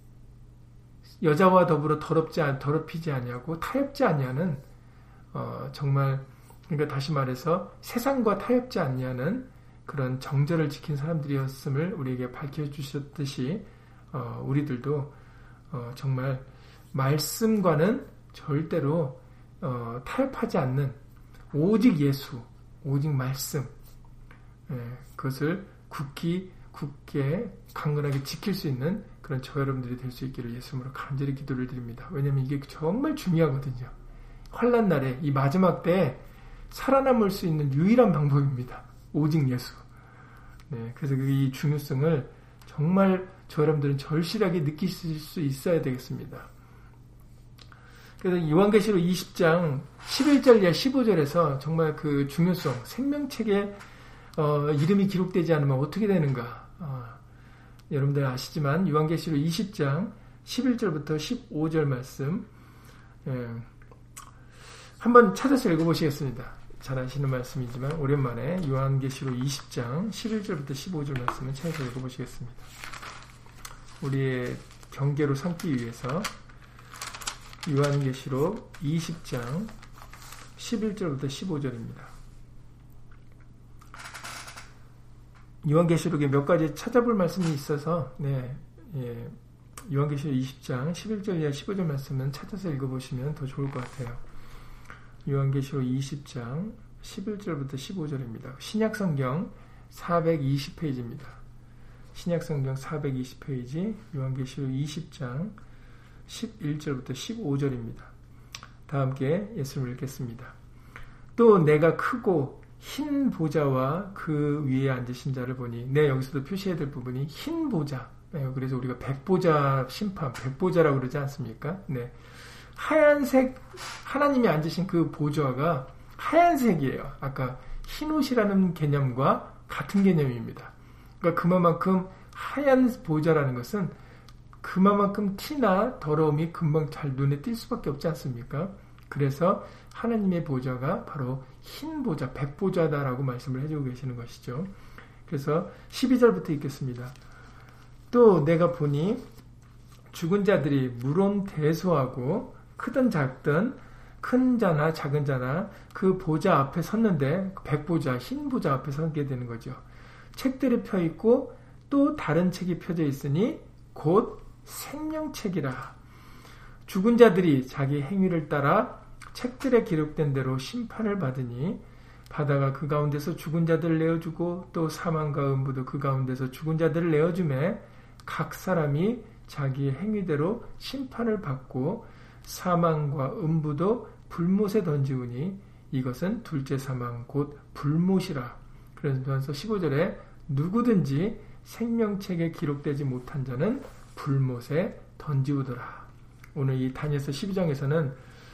여자와 더불어 더럽지 더럽히지 아니하고 타협지 아니하는 어, 정말, 그러니까 다시 말해서 세상과 타협지 아니하는 그런 정절을 지킨 사람들이었음을 우리에게 밝혀주셨듯이 어, 우리들도 어, 정말 말씀과는 절대로 어, 타협하지 않는 오직 예수, 오직 말씀, 예, 그것을 굳게, 굳게 강건하게 지킬 수 있는 그런 저 여러분들이 될 수 있기를 예수 이름으로 간절히 기도를 드립니다. 왜냐하면 이게 정말 중요하거든요. 환난 날에 이 마지막 때에 살아남을 수 있는 유일한 방법입니다. 오직 예수. 네, 그래서 이 중요성을 정말 저 여러분들은 절실하게 느끼실 수 있어야 되겠습니다. 그래서 요한계시록 이십 장 십일 절 이하 십오 절에서 정말 그 중요성, 생명책에 어, 이름이 기록되지 않으면 어떻게 되는가? 어, 여러분들 아시지만 요한계시록 이십 장 십일 절부터 십오 절 말씀 예, 한번 찾아서 읽어보시겠습니다. 잘 아시는 말씀이지만 오랜만에 요한계시록 이십 장 십일 절부터 십오 절 말씀을 찾아서 읽어보시겠습니다. 우리의 경계로 삼기 위해서 요한계시록 이십 장 십일 절부터 십오 절입니다. 요한계시록에 몇 가지 찾아볼 말씀이 있어서 네, 예, 요한계시록 이십 장 십일 절 이하 십오 절 말씀은 찾아서 읽어보시면 더 좋을 것 같아요. 요한계시록 이십 장 십일 절부터 십오 절입니다. 신약성경 사백이십 페이지입니다. 신약성경 사백이십 페이지 요한계시록 이십 장 십일 절부터 십오 절입니다. 다 함께 예수를 읽겠습니다. 또 내가 크고 흰 보좌와 그 위에 앉으신 자를 보니, 네, 여기서도 표시해야 될 부분이 흰 보좌. 네, 그래서 우리가 백보자 심판, 백보자라고 그러지 않습니까? 네. 하얀색, 하나님이 앉으신 그 보좌가 하얀색이에요. 아까 흰 옷이라는 개념과 같은 개념입니다. 그러니까 그만큼 하얀 보좌라는 것은 그만큼 티나 더러움이 금방 잘 눈에 띌 수밖에 없지 않습니까? 그래서 하나님의 보좌가 바로 흰 보좌, 백보좌다라고 말씀을 해주고 계시는 것이죠. 그래서 십이 절부터 읽겠습니다. 또 내가 보니 죽은 자들이 무론대소하고 크든 작든 큰 자나 작은 자나 그 보좌 앞에 섰는데 백보좌, 흰 보좌 앞에 서게 되는 거죠. 책들이 펴 있고 또 다른 책이 펴져 있으니 곧 생명책이라. 죽은 자들이 자기 행위를 따라 책들에 기록된 대로 심판을 받으니 바다가 그 가운데서 죽은 자들을 내어주고 또 사망과 음부도 그 가운데서 죽은 자들을 내어주매 각 사람이 자기 행위대로 심판을 받고 사망과 음부도 불못에 던지우니 이것은 둘째 사망 곧 불못이라. 그래서 십오 절에 누구든지 생명책에 기록되지 못한 자는 불못에 던지우더라. 오늘 이 다니엘서 십이 장에서는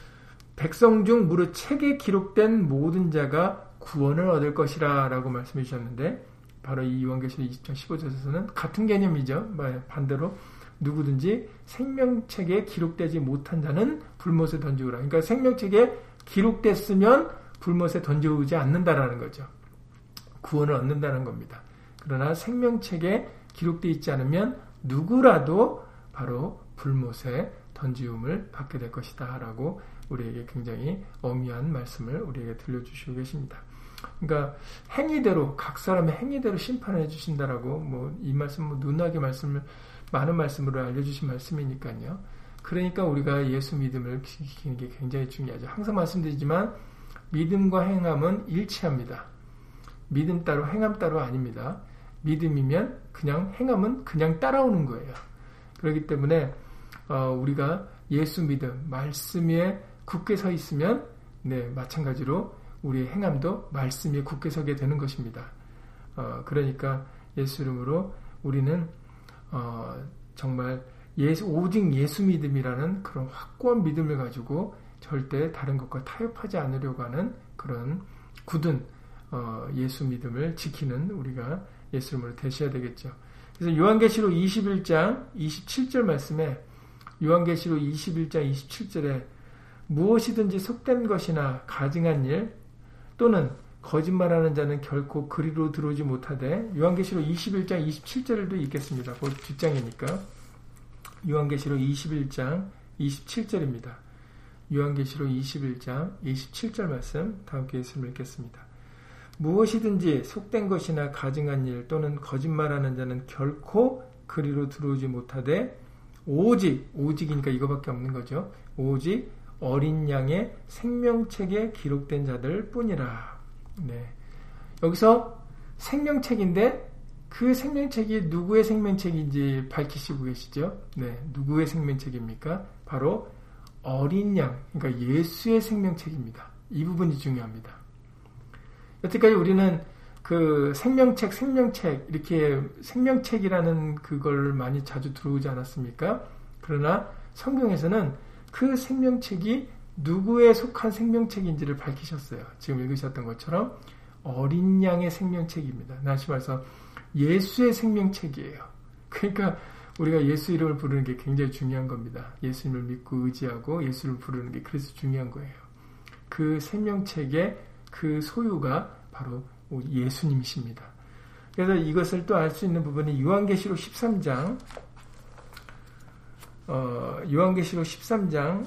백성 중 무릇 책에 기록된 모든 자가 구원을 얻을 것이라 라고 말씀해 주셨는데 바로 이 요한계시록 이십 장 십오 절에서는 같은 개념이죠. 반대로 누구든지 생명책에 기록되지 못한 자는 불못에 던지우라. 그러니까 생명책에 기록됐으면 불못에 던지우지 않는다라는 거죠. 구원을 얻는다는 겁니다. 그러나 생명책에 기록되어 있지 않으면 누구라도 바로 불못에 던지움을 받게 될 것이다 라고 우리에게 굉장히 엄미한 말씀을 우리에게 들려주시고 계십니다. 그러니까 행위대로 각 사람의 행위대로 심판해 주신다라고 뭐 이 말씀 뭐 누나게 말씀을 많은 말씀으로 알려주신 말씀이니까요. 그러니까 우리가 예수 믿음을 지키는 게 굉장히 중요하죠. 항상 말씀드리지만 믿음과 행함은 일치합니다. 믿음 따로 행함 따로 아닙니다. 믿음이면 그냥 행함은 그냥 따라오는 거예요. 그렇기 때문에 어, 우리가 예수 믿음, 말씀에 굳게 서 있으면 네, 마찬가지로 우리의 행함도 말씀 위에 굳게 서게 되는 것입니다. 어, 그러니까 예수 이름으로 우리는 어, 정말 예수, 오직 예수 믿음이라는 그런 확고한 믿음을 가지고 절대 다른 것과 타협하지 않으려고 하는 그런 굳은 어, 예수 믿음을 지키는 우리가 예수 이름으로 되셔야 되겠죠. 그래서 요한계시록 이십일 장 이십칠 절 말씀에 요한계시록 이십일 장 이십칠 절에 무엇이든지 속된 것이나 가증한 일 또는 거짓말하는 자는 결코 그리로 들어오지 못하되 요한계시록 이십일 장 이십칠 절도 읽겠습니다. 그 뒷장이니까 요한계시록 이십일 장 이십칠 절입니다. 요한계시록 이십일 장 이십칠 절 말씀 다 함께 예수님 읽겠습니다. 무엇이든지 속된 것이나 가증한 일 또는 거짓말하는 자는 결코 그리로 들어오지 못하되 오직, 오직이니까 이거밖에 없는 거죠. 오직 어린 양의 생명책에 기록된 자들 뿐이라. 네. 여기서 생명책인데 그 생명책이 누구의 생명책인지 밝히시고 계시죠. 네. 누구의 생명책입니까? 바로 어린 양, 그러니까 예수의 생명책입니다. 이 부분이 중요합니다. 여태까지 우리는 그 생명책, 생명책, 이렇게 생명책이라는 그걸 많이 자주 들어오지 않았습니까? 그러나 성경에서는 그 생명책이 누구에 속한 생명책인지를 밝히셨어요. 지금 읽으셨던 것처럼 어린 양의 생명책입니다. 다시 말해서 예수의 생명책이에요. 그러니까 우리가 예수 이름을 부르는 게 굉장히 중요한 겁니다. 예수님을 믿고 의지하고 예수를 부르는 게 그래서 중요한 거예요. 그 생명책의 그 소유가 바로 예수님이십니다. 그래서 이것을 또 알 수 있는 부분이 요한계시록 십삼 장 어, 요한계시록 십삼 장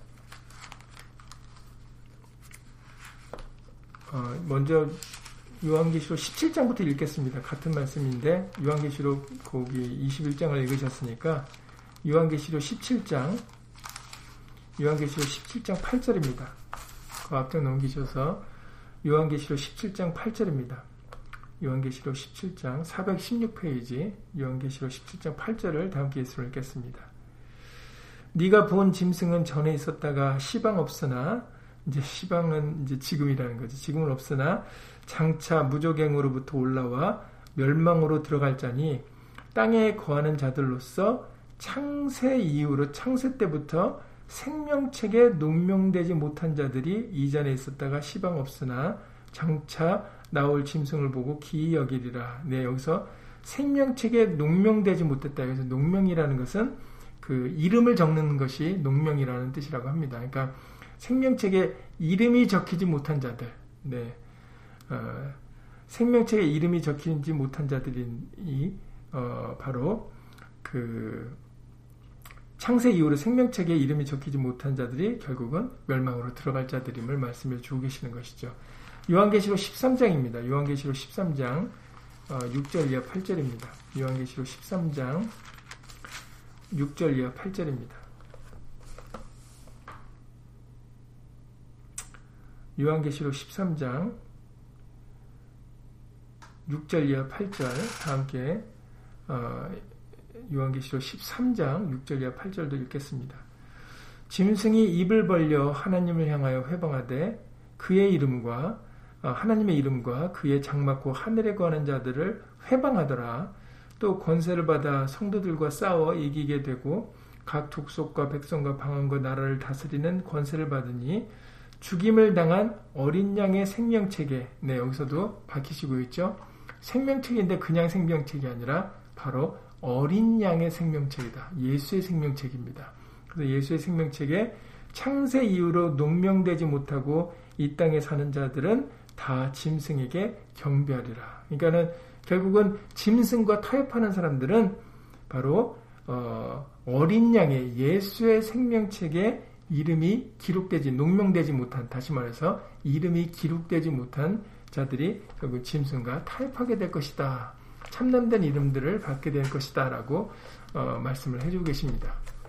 어, 먼저 요한계시록 십칠 장부터 읽겠습니다. 같은 말씀인데 요한계시록 거기 이십일 장을 읽으셨으니까 요한계시록 십칠 장 요한계시록 십칠 장 팔 절입니다. 그 앞장 넘기셔서 요한계시록 십칠 장 팔 절입니다. 요한계시록 십칠 장 사백십육 페이지 요한계시록 십칠 장 팔 절을 다 함께 예수를 읽겠습니다. 네가 본 짐승은 전에 있었다가 시방 없으나 이제 시방은 이제 지금이라는 거지. 지금은 없으나 장차 무저갱으로부터 올라와 멸망으로 들어갈 자니 땅에 거하는 자들로서 창세 이후로 창세 때부터 생명책에 농명되지 못한 자들이 이전에 있었다가 시방 없으나 장차 나올 짐승을 보고 기이 여기리라. 네, 여기서 생명책에 농명되지 못했다. 그래서 농명이라는 것은 그 이름을 적는 것이 농명이라는 뜻이라고 합니다. 그러니까 생명책에 이름이 적히지 못한 자들, 네, 어, 생명책에 이름이 적히지 못한 자들이 어, 바로 그 창세 이후로 생명책에 이름이 적히지 못한 자들이 결국은 멸망으로 들어갈 자들임을 말씀해 주고 계시는 것이죠. 요한계시록 십삼 장입니다. 요한계시록 십삼 장 어, 육 절 이하 팔 절입니다. 요한계시록 십삼 장 육 절 이하 팔 절입니다. 요한계시록 십삼 장 육 절 이하 팔 절 다 함께 어, 요한계시록 십삼 장 육 절 이하 팔 절도 읽겠습니다. 짐승이 입을 벌려 하나님을 향하여 회방하되 그의 이름과 어, 하나님의 이름과 그의 장막고 하늘에 거하는 자들을 회방하더라. 또 권세를 받아 성도들과 싸워 이기게 되고 각 족속과 백성과 방언과 나라를 다스리는 권세를 받으니 죽임을 당한 어린 양의 생명책에, 네, 여기서도 밝히시고 있죠. 생명책인데 그냥 생명책이 아니라 바로 어린 양의 생명책이다. 예수의 생명책입니다. 그래서 예수의 생명책에 창세 이후로 농명되지 못하고 이 땅에 사는 자들은 다 짐승에게 경배하리라. 그러니까는 결국은 짐승과 타협하는 사람들은 바로 어, 어린 양의 예수의 생명책에 이름이 기록되지 농명되지 못한, 다시 말해서 이름이 기록되지 못한 자들이 결국 짐승과 타협하게 될 것이다. 참남된 이름들을 받게 될 것이다 라고 어, 말씀을 해주고 계십니다.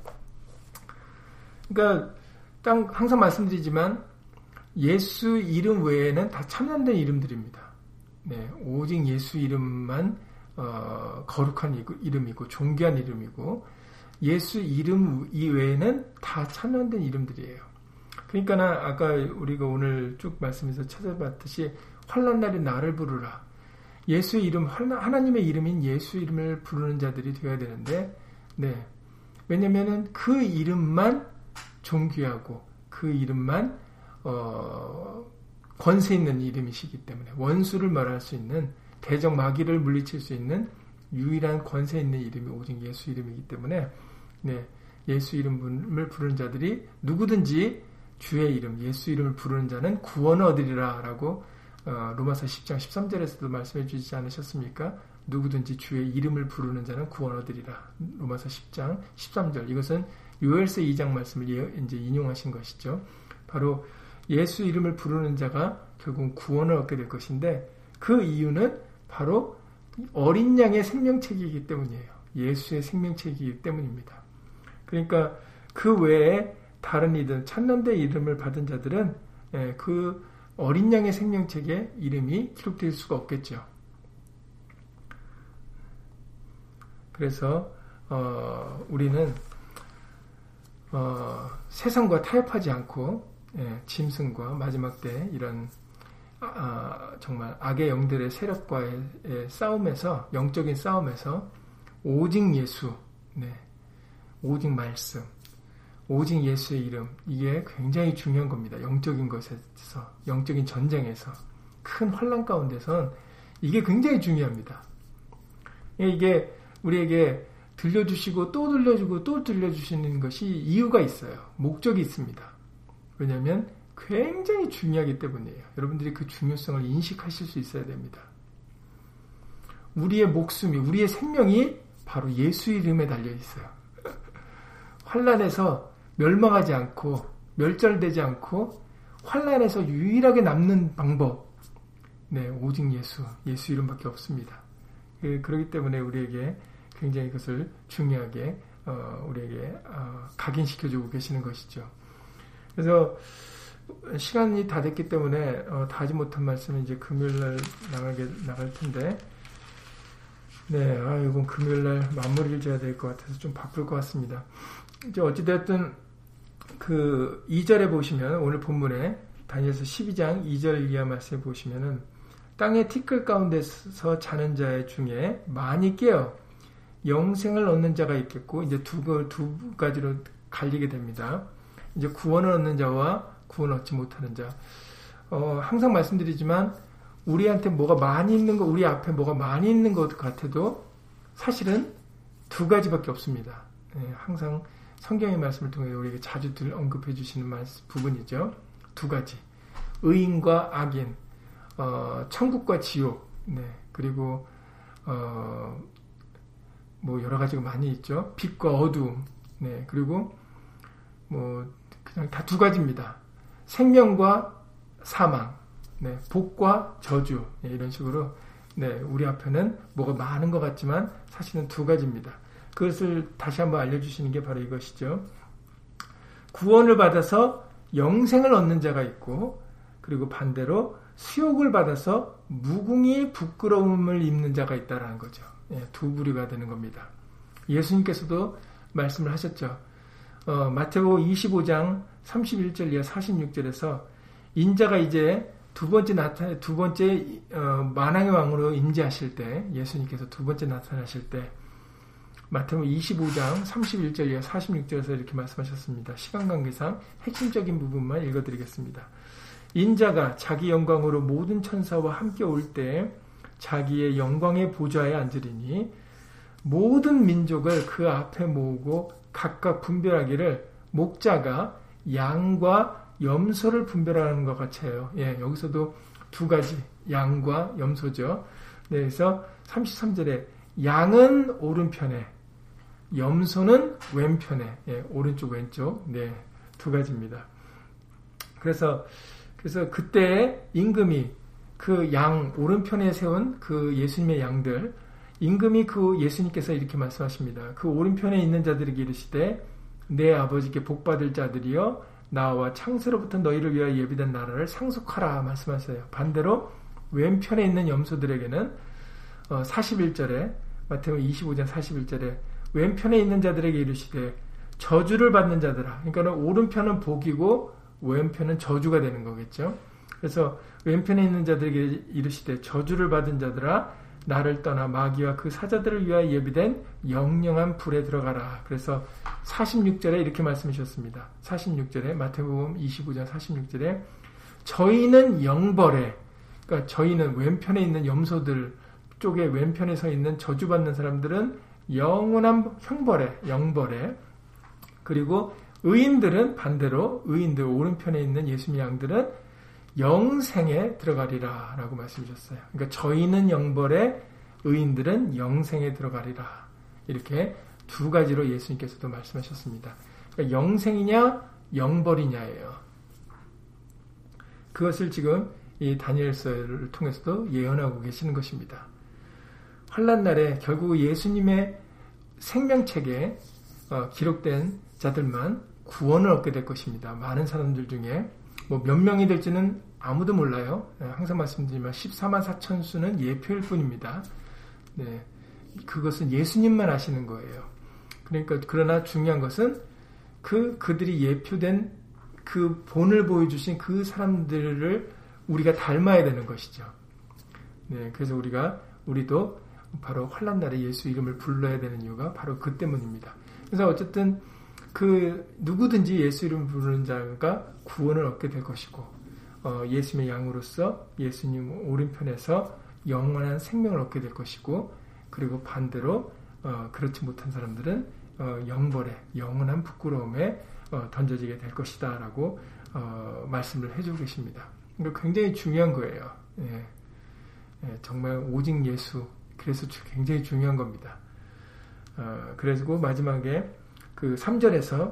그러니까 땅, 항상 말씀드리지만 예수 이름 외에는 다 참남된 이름들입니다. 네, 오직 예수 이름만 어, 거룩한 이름이고 존귀한 이름이고 예수 이름 이외에는 다 참여된 이름들이에요. 그러니까 아까 우리가 오늘 쭉 말씀에서 찾아봤듯이 환난날에 나를 부르라. 예수의 이름, 하나님의 이름인 예수 이름을 부르는 자들이 되어야 되는데, 네, 왜냐면은 그 이름만 존귀하고 그 이름만 어, 권세 있는 이름이시기 때문에 원수를 멸할 수 있는, 대적 마귀를 물리칠 수 있는 유일한 권세 있는 이름이 오직 예수 이름이기 때문에, 네, 예수 이름을 부르는 자들이 누구든지 주의 이름, 예수 이름을 부르는 자는 구원을 얻으리라 라고 어, 로마서 십 장 십삼 절에서도 말씀해 주시지 않으셨습니까? 누구든지 주의 이름을 부르는 자는 구원을 얻으리라. 로마서 십 장 십삼 절. 이것은 요엘서 이 장 말씀을 이제 인용하신 것이죠. 바로 예수 이름을 부르는 자가 결국 구원을 얻게 될 것인데, 그 이유는 바로 어린 양의 생명책이기 때문이에요. 예수의 생명책이기 때문입니다. 그러니까 그 외에 다른 이들, 참남대 이름을 받은 자들은 예, 그 어린 양의 생명책에 이름이 기록될 수가 없겠죠. 그래서 어, 우리는 어, 세상과 타협하지 않고 예, 짐승과 마지막 때 이런 아, 정말 악의 영들의 세력과의 싸움에서, 영적인 싸움에서 오직 예수, 네, 오직 말씀, 오직 예수의 이름, 이게 굉장히 중요한 겁니다. 영적인 것에서, 영적인 전쟁에서, 큰 환난 가운데선 이게 굉장히 중요합니다. 이게 우리에게 들려주시고 또 들려주고 또 들려주시는 것이 이유가 있어요. 목적이 있습니다. 왜냐하면 굉장히 중요하기 때문이에요. 여러분들이 그 중요성을 인식하실 수 있어야 됩니다. 우리의 목숨이, 우리의 생명이 바로 예수 이름에 달려 있어요. 환난에서 멸망하지 않고 멸절되지 않고 환난에서 유일하게 남는 방법, 네, 오직 예수, 예수 이름밖에 없습니다. 그렇기 때문에 우리에게 굉장히 그것을 중요하게 어, 우리에게 어, 각인시켜주고 계시는 것이죠. 그래서 시간이 다 됐기 때문에 어, 다 하지 못한 말씀은 이제 금요일날 나가게 나갈 텐데, 네, 아 이건 금요일날 마무리를 지어야 될 것 같아서 좀 바쁠 것 같습니다. 이제 어찌됐든 그 이 절에 보시면, 오늘 본문에 다니엘서 십이 장 이 절 이하 말씀에 보시면은 땅의 티끌 가운데서 자는 자 중에 많이 깨어 영생을 얻는 자가 있겠고, 이제 두, 두 가지로 갈리게 됩니다. 이제 구원을 얻는 자와 구원 얻지 못하는 자. 어, 항상 말씀드리지만 우리한테 뭐가 많이 있는 것, 우리 앞에 뭐가 많이 있는 것 같아도 사실은 두 가지밖에 없습니다. 예, 항상 성경의 말씀을 통해 우리에게 자주 들 언급해 주시는 말씀, 부분이죠. 두 가지. 의인과 악인, 어, 천국과 지옥, 네, 그리고 어, 뭐 여러 가지가 많이 있죠. 빛과 어두움, 네, 그리고 뭐 그냥 다 두 가지입니다. 생명과 사망, 네, 복과 저주, 네, 이런 식으로, 네, 우리 앞에는 뭐가 많은 것 같지만 사실은 두 가지입니다. 그것을 다시 한번 알려주시는 게 바로 이것이죠. 구원을 받아서 영생을 얻는 자가 있고, 그리고 반대로 수욕을 받아서 무궁히 부끄러움을 입는 자가 있다라는 거죠. 네, 두 부류가 되는 겁니다. 예수님께서도 말씀을 하셨죠. 어, 마태복음 이십오 장 삼십일 절 이하 사십육 절에서 인자가 이제 두 번째 나타, 두 번째 어, 만왕의 왕으로 임재하실 때, 예수님께서 두 번째 나타나실 때, 마태복음 이십오 장 삼십일 절 이하 사십육 절에서 이렇게 말씀하셨습니다. 시간 관계상 핵심적인 부분만 읽어드리겠습니다. 인자가 자기 영광으로 모든 천사와 함께 올 때 자기의 영광의 보좌에 앉으리니 모든 민족을 그 앞에 모으고 각각 분별하기를 목자가 양과 염소를 분별하는 것 같아요. 예, 여기서도 두 가지, 양과 염소죠. 네, 그래서 삼십삼 절에 양은 오른편에, 염소는 왼편에, 예, 오른쪽 왼쪽, 네, 두 가지입니다. 그래서 그래서 그때 임금이 그 양 오른편에 세운 그 예수님의 양들, 임금이 그 예수님께서 이렇게 말씀하십니다. 그 오른편에 있는 자들에게 이르시되 내 아버지께 복받을 자들이여 나와 창세로부터 너희를 위하여 예비된 나라를 상속하라 말씀하세요. 반대로 왼편에 있는 염소들에게는 사십일 절에 마태복음 이십오 장 사십일 절에 왼편에 있는 자들에게 이르시되 저주를 받는 자들아. 그러니까 오른편은 복이고 왼편은 저주가 되는 거겠죠. 그래서 왼편에 있는 자들에게 이르시되 저주를 받은 자들아 나를 떠나 마귀와 그 사자들을 위하여 예비된 영영한 불에 들어가라. 그래서 사십육 절에 이렇게 말씀하셨습니다. 사십육 절에 마태복음 이십오 장 사십육 절에 저희는 영벌에, 그러니까 저희는 왼편에 있는 염소들 쪽에 왼편에 서 있는 저주받는 사람들은 영원한 형벌에, 영벌에, 그리고 의인들은 반대로 의인들 오른편에 있는 예수님의 양들은 영생에 들어가리라 라고 말씀하셨어요. 그러니까 저희는 영벌에 의인들은 영생에 들어가리라. 이렇게 두 가지로 예수님께서도 말씀하셨습니다. 그러니까 영생이냐 영벌이냐예요. 그것을 지금 이 다니엘서를 통해서도 예언하고 계시는 것입니다. 환난 날에 결국 예수님의 생명책에 어, 기록된 자들만 구원을 얻게 될 것입니다. 많은 사람들 중에 뭐 몇 명이 될지는 아무도 몰라요. 네, 항상 말씀드리지만 십사만 사천 수는 예표일 뿐입니다. 네, 그것은 예수님만 아시는 거예요. 그러니까 그러나 중요한 것은 그 그들이 예표된 그 본을 보여주신 그 사람들을 우리가 닮아야 되는 것이죠. 네, 그래서 우리가 우리도 바로 환난 날에 예수 이름을 불러야 되는 이유가 바로 그 때문입니다. 그래서 어쨌든 그 누구든지 예수 이름을 부르는 자가 구원을 얻게 될 것이고 어, 예수님의 양으로서 예수님 오른편에서 영원한 생명을 얻게 될 것이고 그리고 반대로 어, 그렇지 못한 사람들은 어, 영벌에 영원한 부끄러움에 어, 던져지게 될 것이다 라고 어, 말씀을 해주고 계십니다. 이거 굉장히 중요한 거예요. 예. 예, 정말 오직 예수 그래서 굉장히 중요한 겁니다. 어, 그래서 마지막에 그 삼 절에서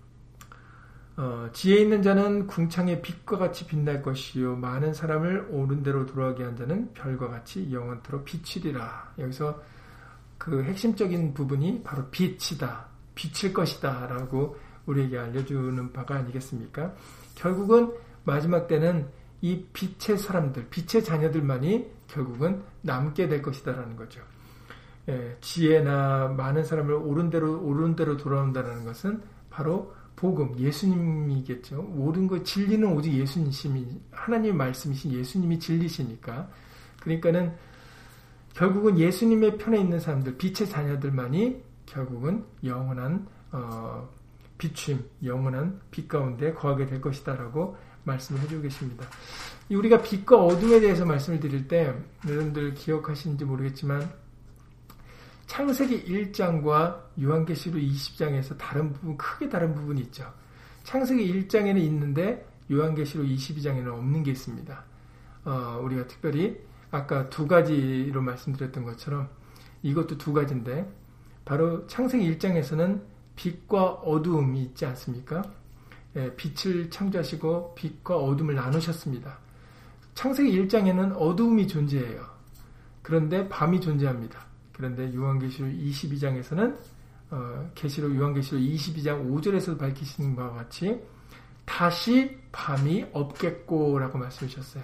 어, 지혜 있는 자는 궁창의 빛과 같이 빛날 것이요 많은 사람을 옳은 대로 돌아가게 한 자는 별과 같이 영원토록 비치리라. 여기서 그 핵심적인 부분이 바로 빛이다. 비칠 것이다 라고 우리에게 알려주는 바가 아니겠습니까? 결국은 마지막 때는 이 빛의 사람들, 빛의 자녀들만이 결국은 남게 될 것이다라는 거죠. 예, 지혜나 많은 사람을 옳은 대로 옳은 대로 돌아온다는 것은 바로 복음, 예수님이겠죠. 모든 것 진리는 오직 예수님이 하나님의 말씀이신 예수님이 진리시니까. 그러니까는 결국은 예수님의 편에 있는 사람들, 빛의 자녀들만이 결국은 영원한 어, 비춤, 영원한 빛 가운데 거하게 될 것이다라고 말씀을 해주고 계십니다. 우리가 빛과 어둠에 대해서 말씀을 드릴 때 여러분들 기억하시는지 모르겠지만 창세기 일 장과 요한계시록 이십 장에서 다른 부분, 크게 다른 부분이 있죠. 창세기 일 장에는 있는데 요한계시록 이십이 장에는 없는 게 있습니다. 어, 우리가 특별히 아까 두 가지로 말씀드렸던 것처럼 이것도 두 가지인데 바로 창세기 일 장에서는 빛과 어두움이 있지 않습니까? 예, 빛을 창조하시고 빛과 어둠을 나누셨습니다. 창세기 일 장에는 어두움이 존재해요. 그런데 밤이 존재합니다. 그런데 요한계시록 이십이 장에서는 어, 계시록 요한계시록 이십이 장 오 절에서 밝히시는 바와 같이 다시 밤이 없겠고라고 말씀하셨어요.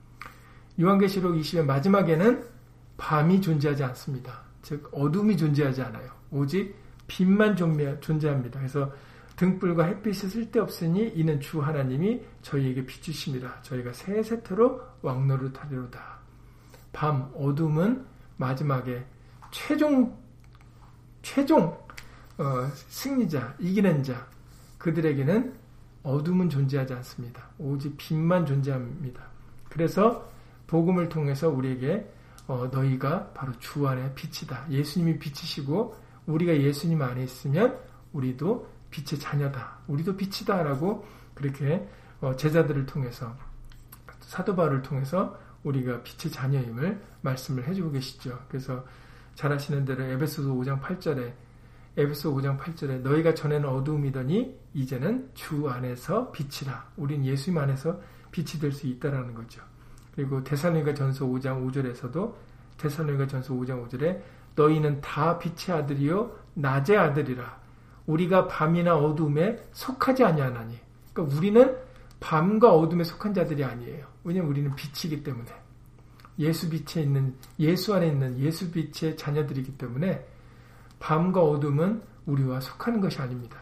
요한계시록 이십 장 마지막에는 밤이 존재하지 않습니다. 즉 어둠이 존재하지 않아요. 오직 빛만 존재합니다. 그래서 등불과 햇빛이 쓸데없으니 이는 주 하나님이 저희에게 비추심이라. 저희가 새 세태로 왕노릇하리로다. 밤, 어둠은 마지막에 최종 최종 어, 승리자, 이기는 자 그들에게는 어둠은 존재하지 않습니다. 오직 빛만 존재합니다. 그래서 복음을 통해서 우리에게 어, 너희가 바로 주 안에 빛이다. 예수님이 빛이시고 우리가 예수님 안에 있으면 우리도 빛의 자녀다. 우리도 빛이다. 라고 그렇게 어, 제자들을 통해서 사도 바울을 통해서 우리가 빛의 자녀임을 말씀을 해주고 계시죠. 그래서 잘 아시는 대로 에베소서 오 장 팔 절에 에베소 오 장 팔 절에 너희가 전에는 어두움이더니 이제는 주 안에서 빛이라. 우린 예수님 안에서 빛이 될 수 있다라는 거죠. 그리고 데살로니가 전서 오 장 오 절에서도 데살로니가 전서 오 장 오 절에 너희는 다 빛의 아들이요 낮의 아들이라. 우리가 밤이나 어두움에 속하지 아니하나니. 그러니까 우리는 밤과 어둠에 속한 자들이 아니에요. 왜냐하면 우리는 빛이기 때문에. 예수 빛에 있는, 예수 안에 있는 예수 빛의 자녀들이기 때문에 밤과 어둠은 우리와 속하는 것이 아닙니다.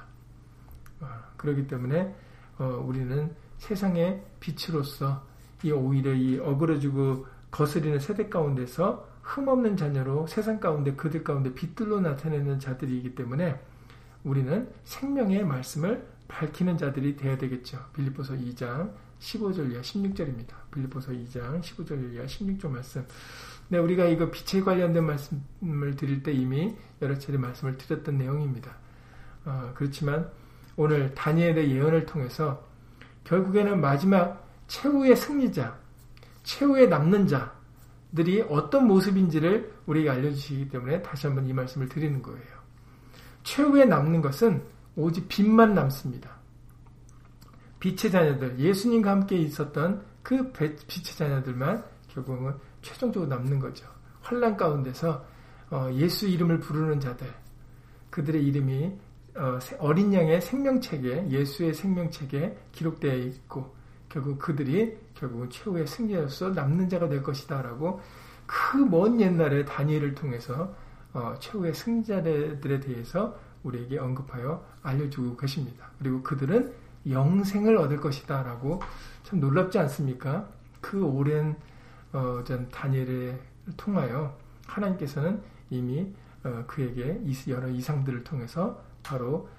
그렇기 때문에 우리는 세상의 빛으로서 이 오히려 이 어그러지고 거스리는 세대 가운데서 흠없는 자녀로 세상 가운데 그들 가운데 빛들로 나타내는 자들이기 때문에 우리는 생명의 말씀을 밝히는 자들이 되어야 되겠죠. 빌립보서 이 장 십오 절 이하 십육 절입니다. 빌립보서 이 장 십오 절 이하 십육 절 말씀. 네, 우리가 이거 빛에 관련된 말씀을 드릴 때 이미 여러 차례 말씀을 드렸던 내용입니다. 어, 그렇지만 오늘 다니엘의 예언을 통해서 결국에는 마지막 최후의 승리자, 최후의 남는 자들이 어떤 모습인지를 우리에게 알려주시기 때문에 다시 한번 이 말씀을 드리는 거예요. 최후에 남는 것은 오직 빛만 남습니다. 빛의 자녀들, 예수님과 함께 있었던 그 빛의 자녀들만 결국은 최종적으로 남는 거죠. 환난 가운데서 예수 이름을 부르는 자들, 그들의 이름이 어린 양의 생명책에 예수의 생명책에 기록되어 있고 결국 그들이 결국은 최후의 승리자로서 남는 자가 될 것이다라고 그 먼 옛날에 다니엘을 통해서 어, 최후의 승자들에 대해서 우리에게 언급하여 알려주고 계십니다. 그리고 그들은 영생을 얻을 것이다라고 참 놀랍지 않습니까? 그 오랜 어, 전 다니엘을 통하여 하나님께서는 이미 어, 그에게 여러 이상들을 통해서 바로